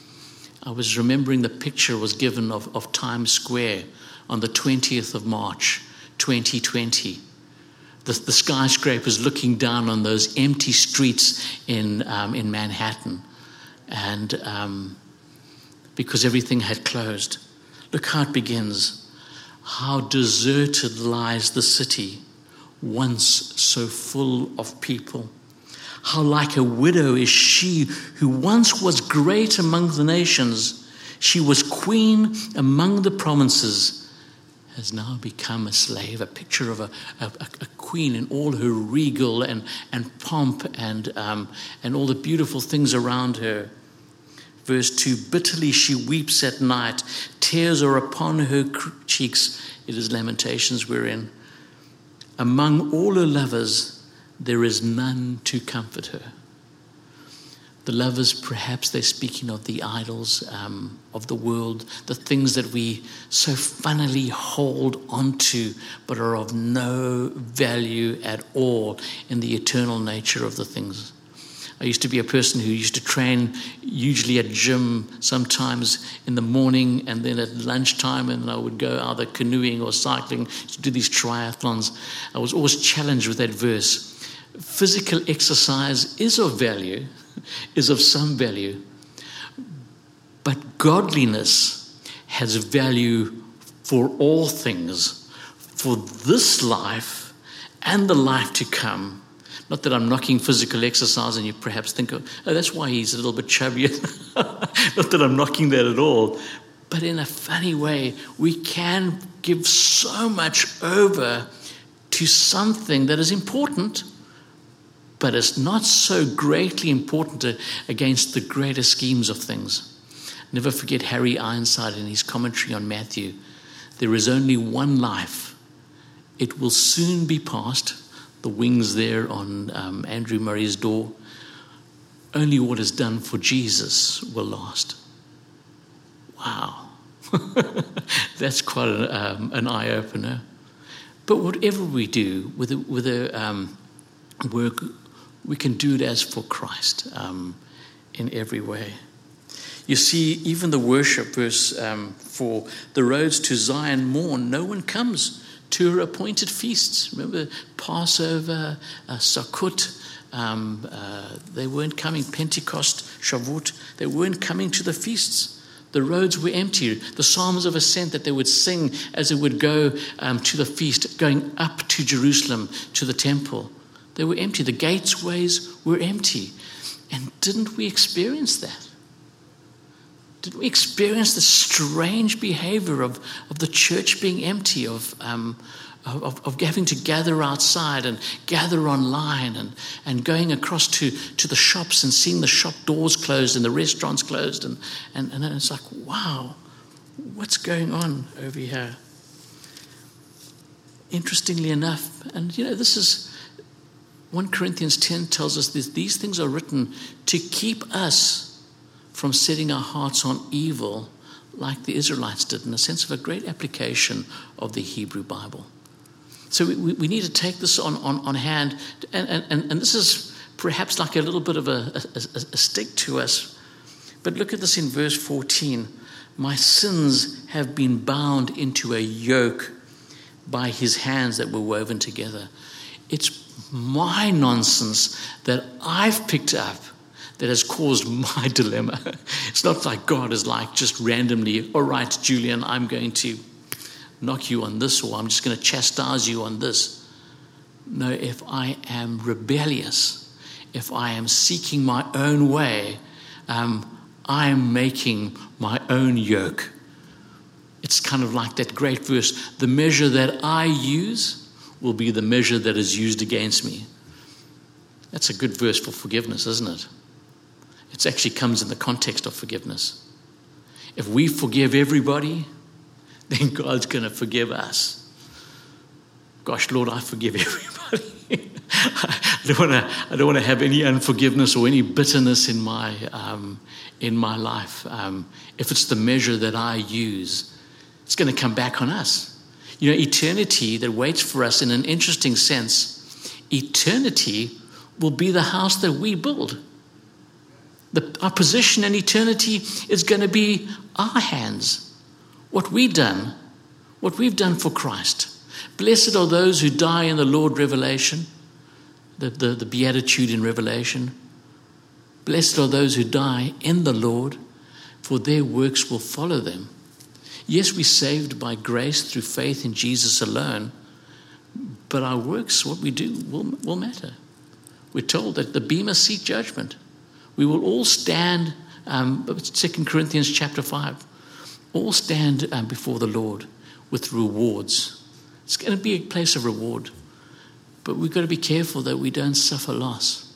I was remembering the picture was given of, of Times Square on the twentieth of March, twenty twenty. The, the skyscrapers looking down on those empty streets in um, in Manhattan, and um, because everything had closed. Look how it begins. How deserted lies the city, once so full of people. How like a widow is she who once was great among the nations. She was queen among the provinces, has now become a slave. A picture of a, a, a queen in all her regal and, and pomp and, um, and all the beautiful things around her. Verse two, bitterly she weeps at night. Tears are upon her cheeks. It is Lamentations we're in. Among all her lovers, there is none to comfort her. The lovers, perhaps they're speaking of the idols um, of the world, the things that we so funnily hold onto, but are of no value at all in the eternal nature of the things. I used to be a person who used to train usually at gym, sometimes in the morning and then at lunchtime, and I would go either canoeing or cycling to do these triathlons. I was always challenged with that verse. Physical exercise is of value, is of some value, but godliness has value for all things, for this life and the life to come. Not that I'm knocking physical exercise and you perhaps think, oh, that's why he's a little bit chubbier. Not that I'm knocking that at all. But in a funny way, we can give so much over to something that is important, but it's not so greatly important against the greater schemes of things. Never forget Harry Ironside in his commentary on Matthew. There is only one life. It will soon be past. The wings there on um, Andrew Murray's door. Only what is done for Jesus will last. Wow. That's quite a, um, an eye-opener. But whatever we do with a, with a um, work, we can do it as for Christ um, in every way. You see, even the worship, verse um, four, the roads to Zion mourn, no one comes to her appointed feasts. Remember Passover, uh, Sukkot, um, uh, they weren't coming. Pentecost, Shavuot, they weren't coming to the feasts. The roads were empty. The Psalms of Ascent that they would sing as they would go um, to the feast, going up to Jerusalem, to the temple, they were empty. The gateways were empty. And didn't we experience that? Did we experience the strange behavior of, of the church being empty, of, um, of of having to gather outside and gather online and, and going across to, to the shops and seeing the shop doors closed and the restaurants closed? And, and, and it's like, wow, what's going on over here? Interestingly enough, and you know, this is, First Corinthians ten tells us this, these things are written to keep us from setting our hearts on evil like the Israelites did, in a sense of a great application of the Hebrew Bible. So we, we need to take this on, on, on hand, and, and, and this is perhaps like a little bit of a, a, a stick to us. But look at this in verse fourteen. My sins have been bound into a yoke by his hands that were woven together. It's my nonsense that I've picked up that has caused my dilemma. It's not like God is like just randomly, all right, Julian, I'm going to knock you on this, or I'm just going to chastise you on this. No, if I am rebellious, if I am seeking my own way, um, I am making my own yoke. It's kind of like that great verse, the measure that I use will be the measure that is used against me. That's a good verse for forgiveness, isn't it? It actually comes in the context of forgiveness. If we forgive everybody, then God's going to forgive us. Gosh, Lord, I forgive everybody. I don't want to. I don't want to have any unforgiveness or any bitterness in my um, in my life. Um, if it's the measure that I use, it's going to come back on us. You know, eternity that waits for us in an interesting sense. Eternity will be the house that we build. The, our position in eternity is going to be our hands. What we've done, what we've done for Christ. Blessed are those who die in the Lord, Revelation, the, the, the beatitude in Revelation. Blessed are those who die in the Lord, for their works will follow them. Yes, we're saved by grace through faith in Jesus alone, but our works, what we do, will, will matter. We're told that the bema seat judgment. We will all stand, um, Second Corinthians chapter five, all stand um, before the Lord with rewards. It's going to be a place of reward, but we've got to be careful that we don't suffer loss.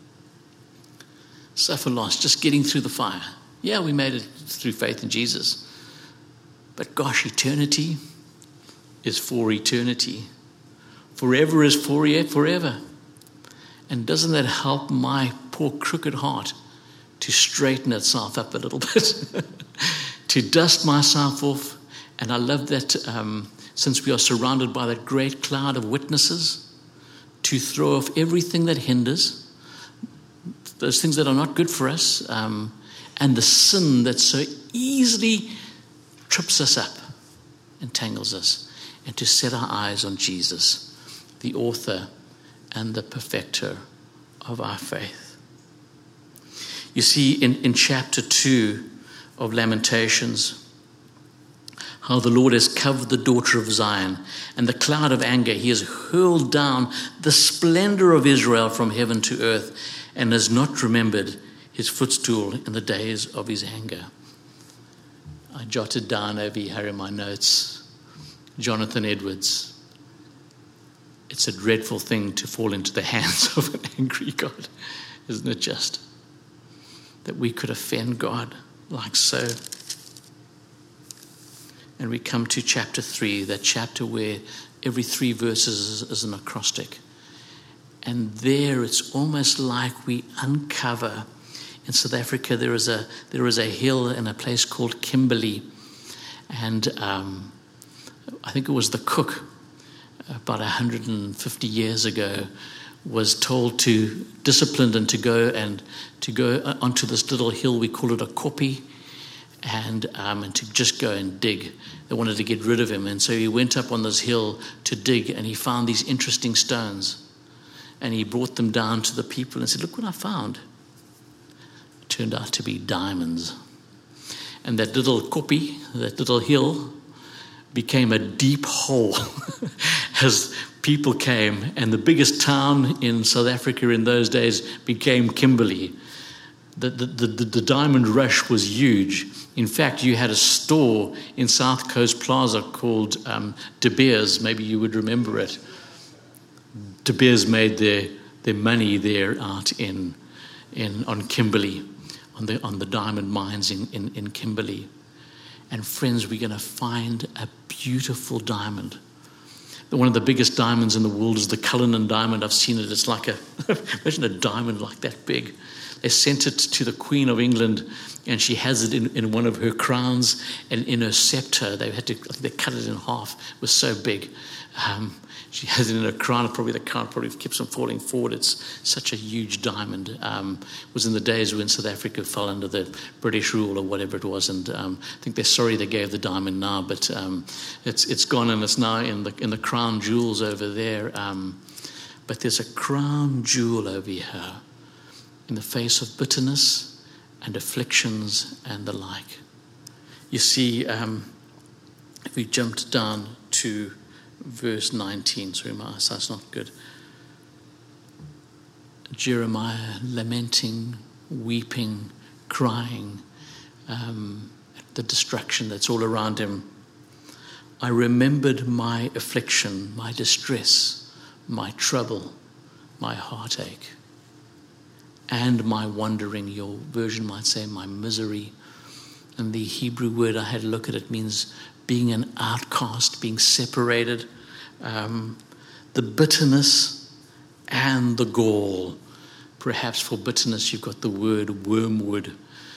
Suffer loss, just getting through the fire. Yeah, we made it through faith in Jesus, but gosh, eternity is for eternity. Forever is for forever. And doesn't that help my poor crooked heart to straighten itself up a little bit, to dust myself off? And I love that um, since we are surrounded by that great cloud of witnesses, to throw off everything that hinders, those things that are not good for us, um, and the sin that so easily trips us up and tangles us, and to set our eyes on Jesus, the author and the perfecter of our faith. You see, in, in chapter two of Lamentations, how the Lord has covered the daughter of Zion, and the cloud of anger, he has hurled down the splendor of Israel from heaven to earth, and has not remembered his footstool in the days of his anger. I jotted down over here in my notes, Jonathan Edwards. It's a dreadful thing to fall into the hands of an angry God, isn't it just? That we could offend God like so. And we come to chapter three, that chapter where every three verses is, is an acrostic. And there it's almost like we uncover. In South Africa, there is a there is a hill in a place called Kimberley. And um, I think it was the cook, about one hundred fifty years ago, was told to, disciplined and to go and to go onto this little hill, we call it a koppie, and, um, and to just go and dig. They wanted to get rid of him, and so he went up on this hill to dig, and he found these interesting stones, and he brought them down to the people and said, look what I found. It turned out to be diamonds. And that little koppie, that little hill, became a deep hole as people came, and the biggest town in South Africa in those days became Kimberley. The, the, the, the diamond rush was huge. In fact, you had a store in South Coast Plaza called um, De Beers. Maybe you would remember it. De Beers made their, their money there out in in on Kimberley, on the on the diamond mines in, in, in Kimberley. And friends, we're going to find a beautiful diamond. One of the biggest diamonds in the world is the Cullinan diamond. I've seen it. It's like a, imagine a diamond like that big. They sent it to the Queen of England, and she has it in, in one of her crowns and in her scepter. They had to, they cut it in half. It was so big. Um, she has it in her crown. Probably the crown probably keeps on falling forward. It's such a huge diamond. Um, it was in the days when South Africa fell under the British rule or whatever it was, and um, I think they're sorry they gave the diamond now, but um, it's it's gone, and it's now in the in the crown jewels over there. Um, But there's a crown jewel over here in the face of bitterness and afflictions and the like. You see, um, if we jumped down to verse nineteen, sorry, my eyesight's not good. Jeremiah lamenting, weeping, crying, um, at the destruction that's all around him. I remembered my affliction, my distress, my trouble, my heartache, and my wandering. Your version might say my misery. And the Hebrew word I had a look at it means being an outcast, being separated, um, the bitterness and the gall. Perhaps for bitterness you've got the word wormwood,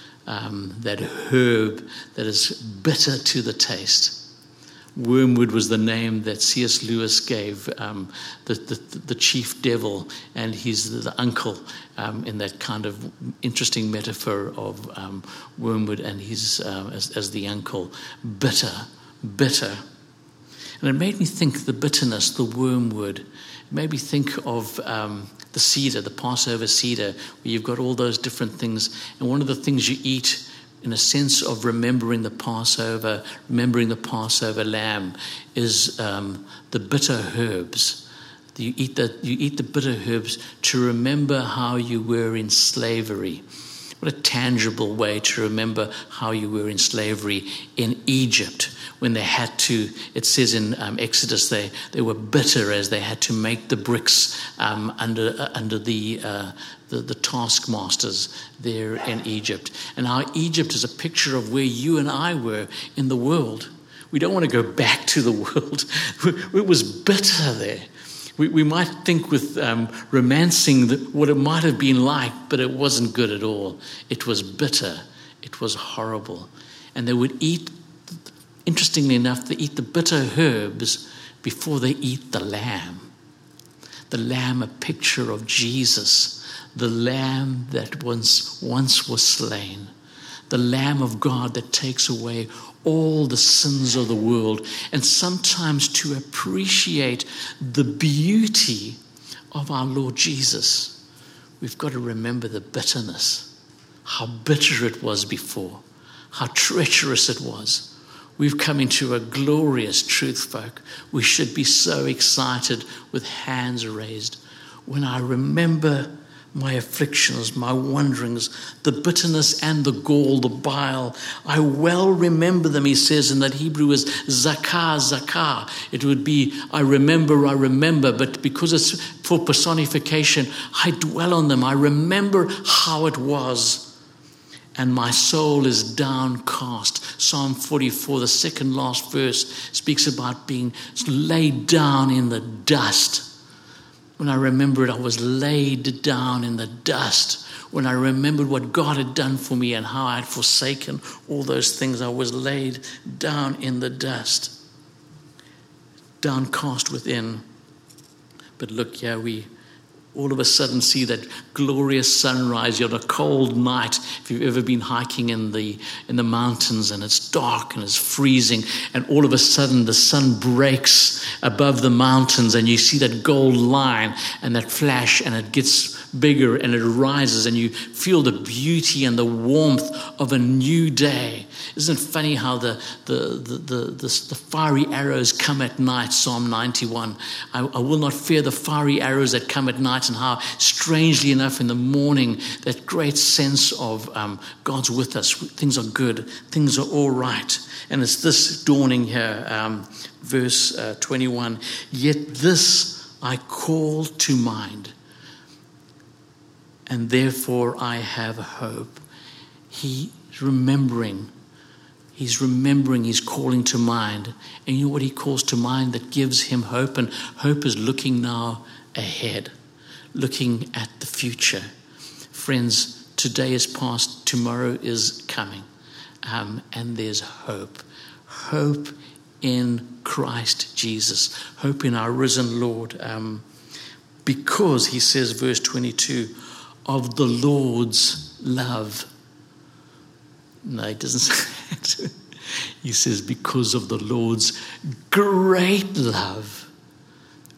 um, that herb that is bitter to the taste. Wormwood was the name that C S Lewis gave um, the, the, the chief devil, and he's the, the uncle um, in that kind of interesting metaphor of um, wormwood, and he's uh, as, as the uncle, bitter, bitter. And it made me think the bitterness, the wormwood, it made me think of um, the cedar, the Passover cedar, where you've got all those different things, and one of the things you eat in a sense of remembering the Passover, remembering the Passover lamb, is um, the bitter herbs. You eat the, you eat the bitter herbs to remember how you were in slavery. What a tangible way to remember how you were in slavery in Egypt, when they had to, it says in um, Exodus, they, they were bitter as they had to make the bricks um, under uh, under the, uh, the the taskmasters there in Egypt. And how Egypt is a picture of where you and I were in the world. We don't want to go back to the world. It was bitter there. We, we might think with um, romancing the, what it might have been like, but it wasn't good at all. It was bitter. It was horrible. And they would eat, interestingly enough, they eat the bitter herbs before they eat the lamb. The lamb, a picture of Jesus, the lamb that once, once was slain, the Lamb of God that takes away all the sins of the world. And sometimes to appreciate the beauty of our Lord Jesus, we've got to remember the bitterness, how bitter it was before, how treacherous it was. We've come into a glorious truth, folk. We should be so excited with hands raised. When I remember my afflictions, my wanderings, the bitterness and the gall, the bile, I well remember them, he says, and that Hebrew is zakah, zakah. It would be, I remember, I remember, but because it's for personification, I dwell on them. I remember how it was. And my soul is downcast. Psalm forty-four, the second last verse, speaks about being laid down in the dust. When I remember it, I was laid down in the dust. When I remembered what God had done for me and how I had forsaken all those things, I was laid down in the dust, downcast within. But look here, we all of a sudden see that glorious sunrise on a cold night. If you've ever been hiking in the in the mountains and it's dark and it's freezing, and all of a sudden the sun breaks above the mountains and you see that gold line and that flash, and it gets bigger and it rises, and you feel the beauty and the warmth of a new day. Isn't it funny how the the the the, the, the fiery arrows come at night? Psalm ninety-one. I, I will not fear the fiery arrows that come at night, and how strangely enough in the morning that great sense of um, God's with us. Things are good. Things are all right. And it's this dawning here, um, verse uh, twenty-one. Yet this I call to mind, and therefore I have hope. He's remembering. He's remembering, he's calling to mind. And you know what he calls to mind that gives him hope? And hope is looking now ahead, looking at the future. Friends, today is past, tomorrow is coming. Um, and there's hope. Hope in Christ Jesus. Hope in our risen Lord. Um, because, he says, verse twenty-two, of the Lord's love. No, he doesn't say that. He says, because of the Lord's great love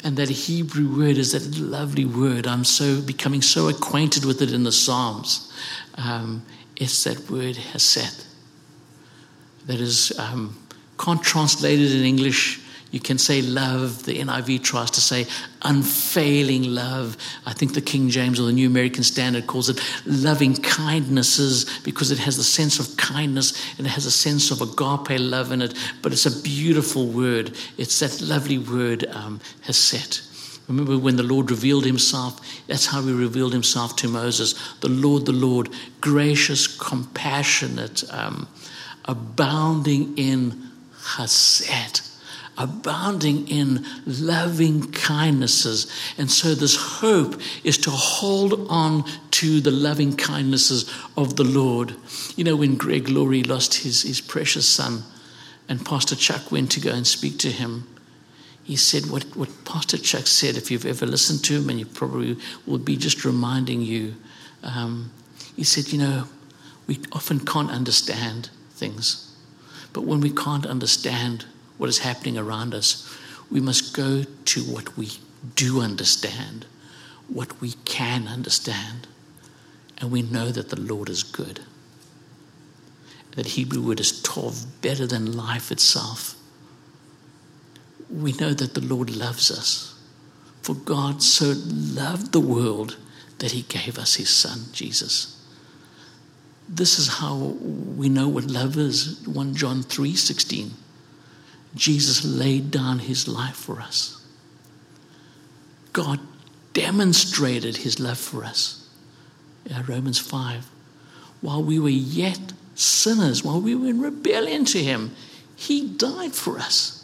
and that Hebrew word is that lovely word. I'm so becoming so acquainted with it in the Psalms. Um, it's that word hesed. That is, um, can't translate it in English. You can say love. The N I V tries to say unfailing love. I think the King James or the New American Standard calls it loving kindnesses, because it has the sense of kindness and it has a sense of agape love in it. But it's a beautiful word. It's that lovely word, um, hesed. Remember when the Lord revealed himself, that's how he revealed himself to Moses. The Lord, the Lord, gracious, compassionate, um, abounding in hesed. Abounding in loving kindnesses. And so this hope is to hold on to the loving kindnesses of the Lord. You know, when Greg Laurie lost his, his precious son and Pastor Chuck went to go and speak to him, he said what, what Pastor Chuck said, if you've ever listened to him, and you probably will be just reminding you, um, he said, you know, we often can't understand things. But when we can't understand what is happening around us, we must go to what we do understand, what we can understand, and we know that the Lord is good. That Hebrew word is tov, better than life itself. We know that the Lord loves us, for God so loved the world that he gave us his son, Jesus. This is how we know what love is. First John three sixteen. Jesus laid down his life for us. God demonstrated his love for us. Yeah, Romans five. While we were yet sinners, while we were in rebellion to him, he died for us.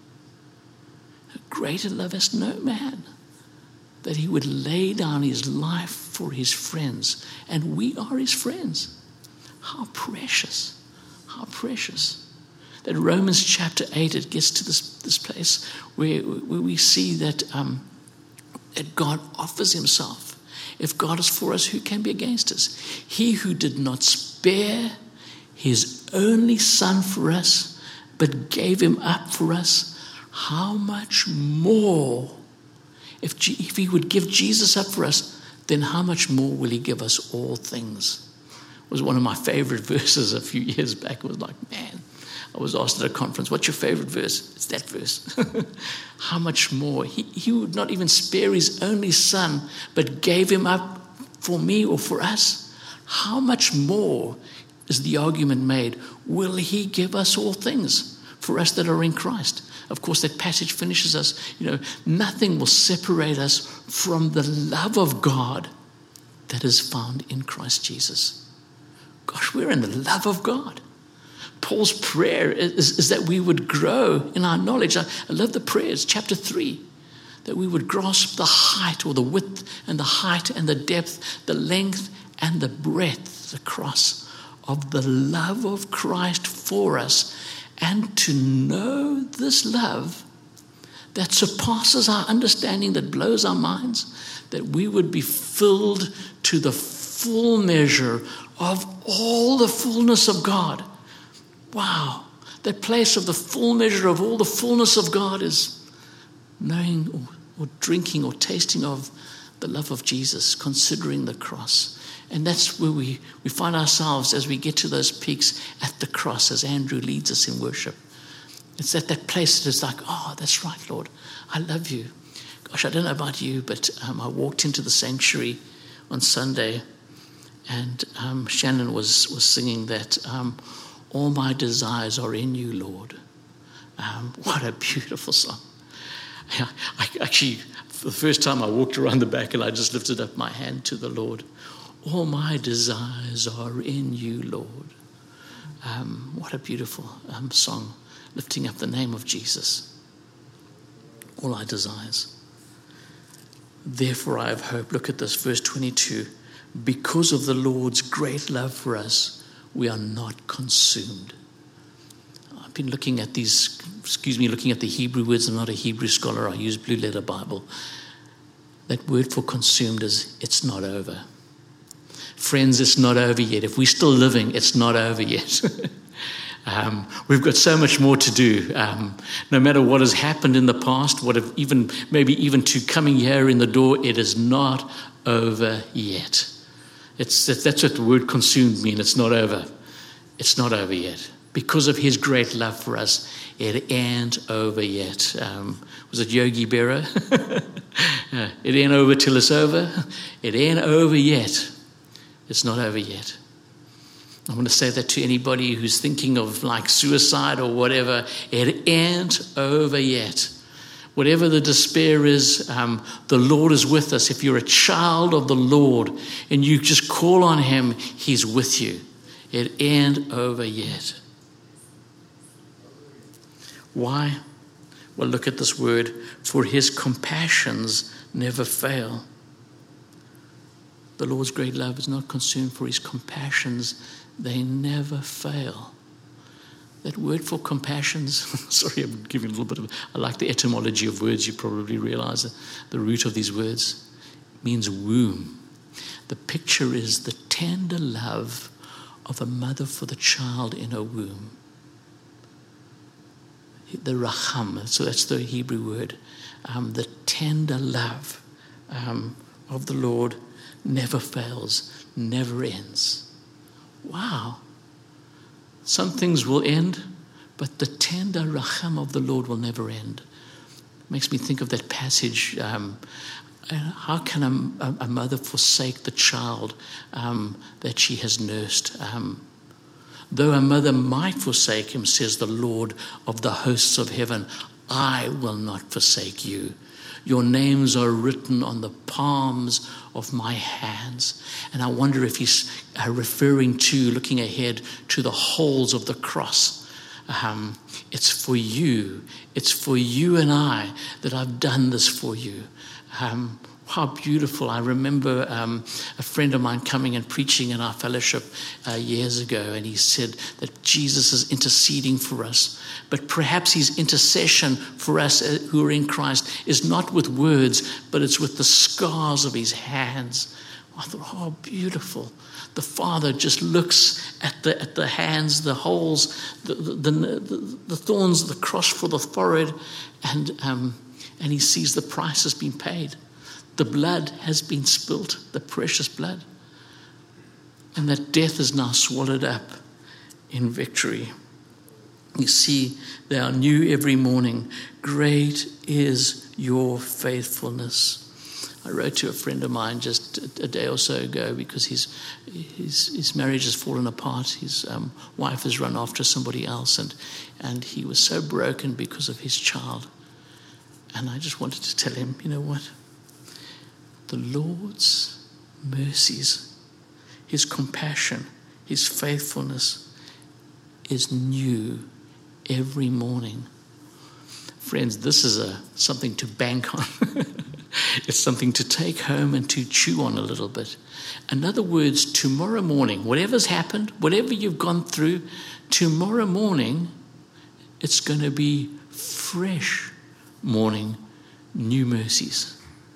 A greater love has no man, that he would lay down his life for his friends. And we are his friends. How precious, how precious. That Romans chapter eight, it gets to this, this place where, where we see that, um, that God offers himself. If God is for us, who can be against us? He who did not spare his only son for us, but gave him up for us, how much more? If, G- if he would give Jesus up for us, then how much more will he give us all things? It was one of my favorite verses a few years back. It was like, man, I was asked at a conference, what's your favorite verse? It's that verse. How much more? He, he would not even spare his only son, but gave him up for me or for us. How much more is the argument made? Will he give us all things for us that are in Christ? Of course, that passage finishes us. You know, nothing will separate us from the love of God that is found in Christ Jesus. Gosh, we're in the love of God. Paul's prayer is, is that we would grow in our knowledge. I, I love the prayers, chapter three, that we would grasp the height or the width and the height and the depth, the length and the breadth, the cross of the love of Christ for us, and to know this love that surpasses our understanding, that blows our minds, that we would be filled to the full measure of all the fullness of God. Wow, that place of the full measure of all the fullness of God is knowing or, or drinking or tasting of the love of Jesus, considering the cross. And that's where we, we find ourselves as we get to those peaks at the cross, as Andrew leads us in worship. It's at that place that is like, oh, that's right, Lord, I love you. Gosh, I don't know about you, but um, I walked into the sanctuary on Sunday, and um, Shannon was, was singing that, um, all my desires are in you, Lord. Um, what a beautiful song. I, I actually, for the first time, I walked around the back and I just lifted up my hand to the Lord. All my desires are in you, Lord. Um, what a beautiful um, song, lifting up the name of Jesus. All our desires. Therefore I have hope. Look at this, verse twenty-two. Because of the Lord's great love for us, we are not consumed. I've been looking at these, excuse me, looking at the Hebrew words. I'm not a Hebrew scholar. I use Blue Letter Bible. That word for consumed is, it's not over. Friends, it's not over yet. If we're still living, it's not over yet. Um, we've got so much more to do. Um, no matter what has happened in the past, what have even maybe even to coming here in the door, it is not over yet. It's that's what the word consumed means. It's not over. It's not over yet. Because of his great love for us, it ain't over yet. Um, was it Yogi Berra? uh, it ain't over till it's over. It ain't over yet. It's not over yet. I want to say that to anybody who's thinking of like suicide or whatever. It ain't over yet. Whatever the despair is, um, the Lord is with us. If you're a child of the Lord and you just call on him, he's with you. It ain't over yet. Why? Well, look at this word. For his compassions never fail. The Lord's great love is not consumed, for his compassions, they never fail. That word for compassions, sorry, I'm giving a little bit of, I like the etymology of words. You probably realize that the root of these words means womb. The picture is the tender love of a mother for the child in her womb. The racham, so that's the Hebrew word, um, the tender love um, of the Lord never fails, never ends. Wow. Some things will end, but the tender racham of the Lord will never end. Makes me think of that passage. Um, how can a, a mother forsake the child um, that she has nursed? Um, Though a mother might forsake him, says the Lord of the hosts of heaven, I will not forsake you. Your names are written on the palms of my hands. And I wonder if he's uh, referring to, looking ahead, to the holes of the cross. Um, it's for you. It's for you and I that I've done this for you. Um, How beautiful. I remember um, a friend of mine coming and preaching in our fellowship uh, years ago, and he said that Jesus is interceding for us. But perhaps his intercession for us who are in Christ is not with words, but it's with the scars of his hands. I thought, oh, beautiful. The Father just looks at the at the hands, the holes, the the, the, the thorns, the cross for the forehead, and um, and he sees the price has been paid. The blood has been spilt, the precious blood. And that death is now swallowed up in victory. You see, they are new every morning. Great is your faithfulness. I wrote to a friend of mine just a day or so ago because his his, his marriage has fallen apart. His um, wife has run after somebody else, and, and he was so broken because of his child. And I just wanted to tell him, you know what? The Lord's mercies, his compassion, his faithfulness is new every morning. Friends, this is a something to bank on. It's something to take home and to chew on a little bit. In other words, tomorrow morning, whatever's happened, whatever you've gone through, tomorrow morning, it's going to be fresh morning, new mercies.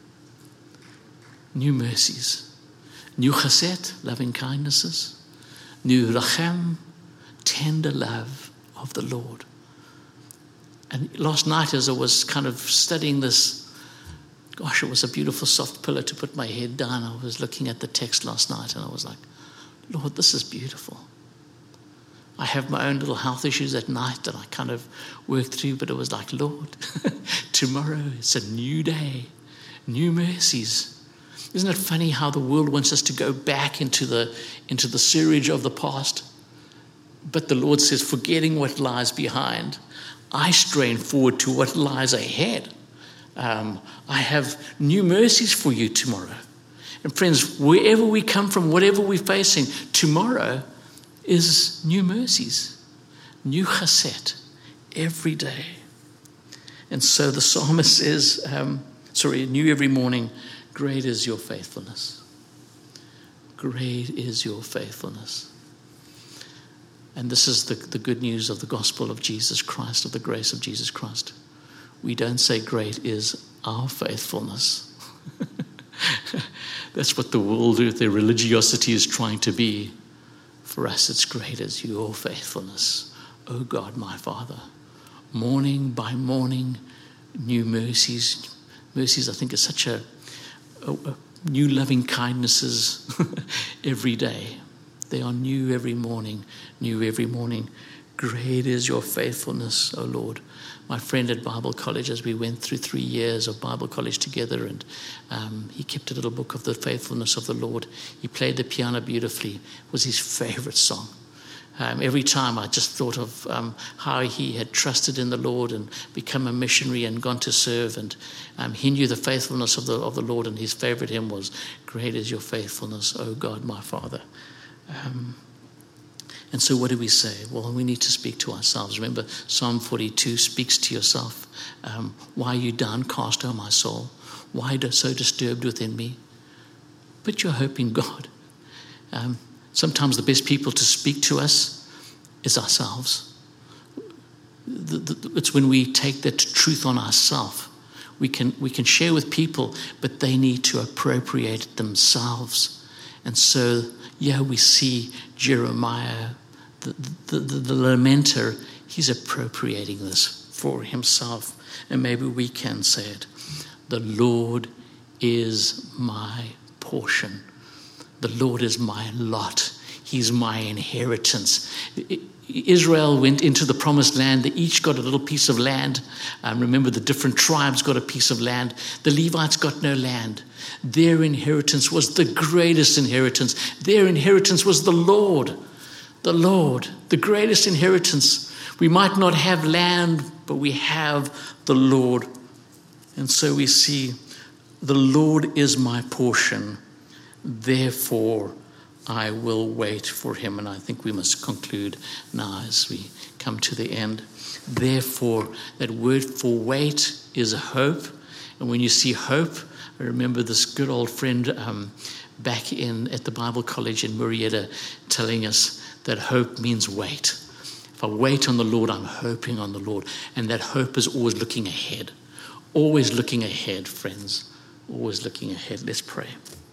New mercies, new chesed, loving kindnesses, new rachem, tender love of the Lord. And last night as I was kind of studying this, gosh, it was a beautiful soft pillow to put my head down. I was looking at the text last night and I was like, Lord, this is beautiful. I have my own little health issues at night that I kind of work through, but it was like, Lord, tomorrow it's a new day, new mercies. Isn't it funny how the world wants us to go back into the into the sewage of the past? But the Lord says, forgetting what lies behind, I strain forward to what lies ahead. Um, I have new mercies for you tomorrow. And friends, wherever we come from, whatever we're facing, tomorrow is new mercies, new chesed, every day. And so the psalmist says, um, sorry, new every morning, great is your faithfulness. Great is your faithfulness. And this is the, the good news of the gospel of Jesus Christ, of the grace of Jesus Christ. We don't say great is our faithfulness. That's what the world, their religiosity is trying to be. For us, it's great as your faithfulness, O God, my Father. Morning by morning, new mercies. Mercies, I think, is such a, a, a new loving kindnesses every day. They are new every morning, new every morning. Great is your faithfulness, O Lord. My friend at Bible college, as we went through three years of Bible college together, and um, he kept a little book of the faithfulness of the Lord. He played the piano beautifully. It was his favorite song. Um, every time I just thought of um, how he had trusted in the Lord and become a missionary and gone to serve. And um, he knew the faithfulness of the of the Lord, and his favorite hymn was, Great is your faithfulness, O God, my Father. Um, and so what do we say? Well, we need to speak to ourselves. Remember, Psalm forty-two speaks to yourself. Um, Why are you downcast, O my soul? Why so disturbed within me? Put your hope in God. Um, Sometimes the best people to speak to us is ourselves. The, the, it's when we take that truth on ourselves. We can we can share with people, but they need to appropriate it themselves. And so, yeah, we see Jeremiah, the, the, the, the lamenter, he's appropriating this for himself. And maybe we can say it. The Lord is my portion. The Lord is my lot. He's my inheritance. Israel went into the promised land. They each got a little piece of land. Um, remember, the different tribes got a piece of land. The Levites got no land. Their inheritance was the greatest inheritance. Their inheritance was the Lord. The Lord, the greatest inheritance. We might not have land, but we have the Lord. And so we see, the Lord is my portion. Therefore, I will wait for him. And I think we must conclude now as we come to the end. Therefore, that word for wait is hope. And when you see hope, I remember this good old friend um, back in at the Bible college in Murrieta telling us that hope means wait. If I wait on the Lord, I'm hoping on the Lord. And that hope is always looking ahead. Always looking ahead, friends. Always looking ahead. Let's pray.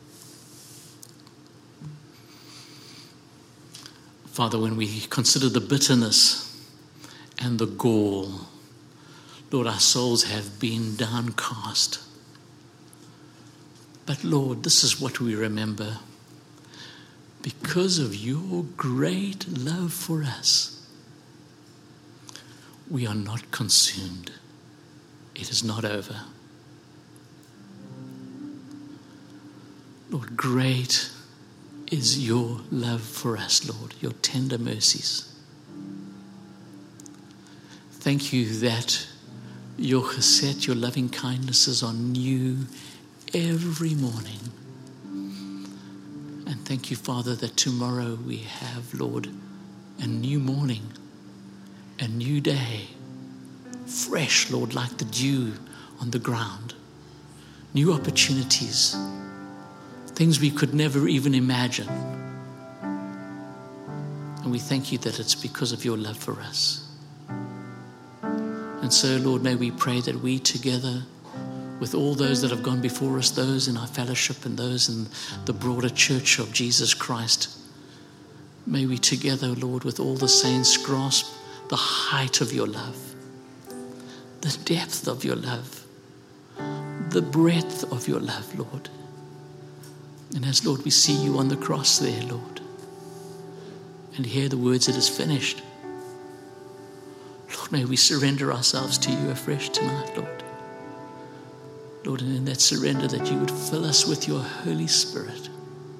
Father, when we consider the bitterness and the gall, Lord, our souls have been downcast. But Lord, this is what we remember. Because of your great love for us, we are not consumed. It is not over. Lord, great is your love for us, Lord, your tender mercies. Thank you that your chesed, your loving kindnesses are new every morning. And thank you, Father, that tomorrow we have, Lord, a new morning, a new day, fresh, Lord, like the dew on the ground, new opportunities, things we could never even imagine. And we thank you that it's because of your love for us. And so, Lord, may we pray that we together, with all those that have gone before us, those in our fellowship and those in the broader church of Jesus Christ, may we together, Lord, with all the saints, grasp the height of your love, the depth of your love, the breadth of your love, Lord. And as, Lord, we see you on the cross there, Lord, and hear the words, it is finished. Lord, may we surrender ourselves to you afresh tonight, Lord. Lord, and in that surrender that you would fill us with your Holy Spirit.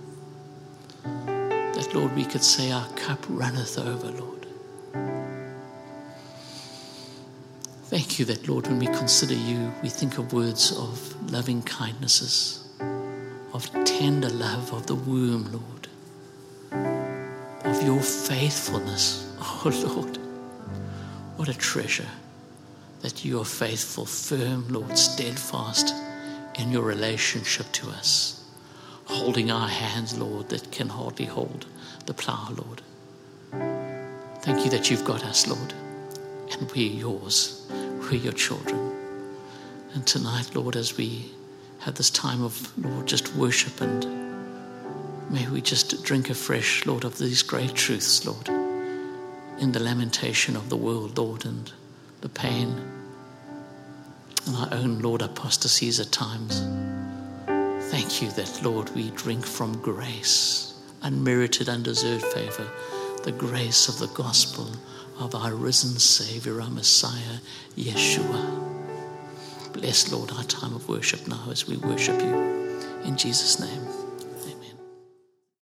That, Lord, we could say our cup runneth over, Lord. Thank you that, Lord, when we consider you, we think of words of loving kindnesses, of tender love of the womb, Lord, of your faithfulness. Oh, Lord, what a treasure that you are faithful, firm, Lord, steadfast in your relationship to us, holding our hands, Lord, that can hardly hold the plow, Lord. Thank you that you've got us, Lord, and we're yours. We're your children. And tonight, Lord, as we have this time of, Lord, just worship, and may we just drink afresh, Lord, of these great truths, Lord. in the lamentation of the world, Lord, and the pain and our own, Lord, apostasies at times. Thank you that, Lord, we drink from grace, unmerited, undeserved favor, the grace of the gospel of our risen Savior, our Messiah, Yeshua. Bless, Lord, our time of worship now as we worship you. In Jesus' name.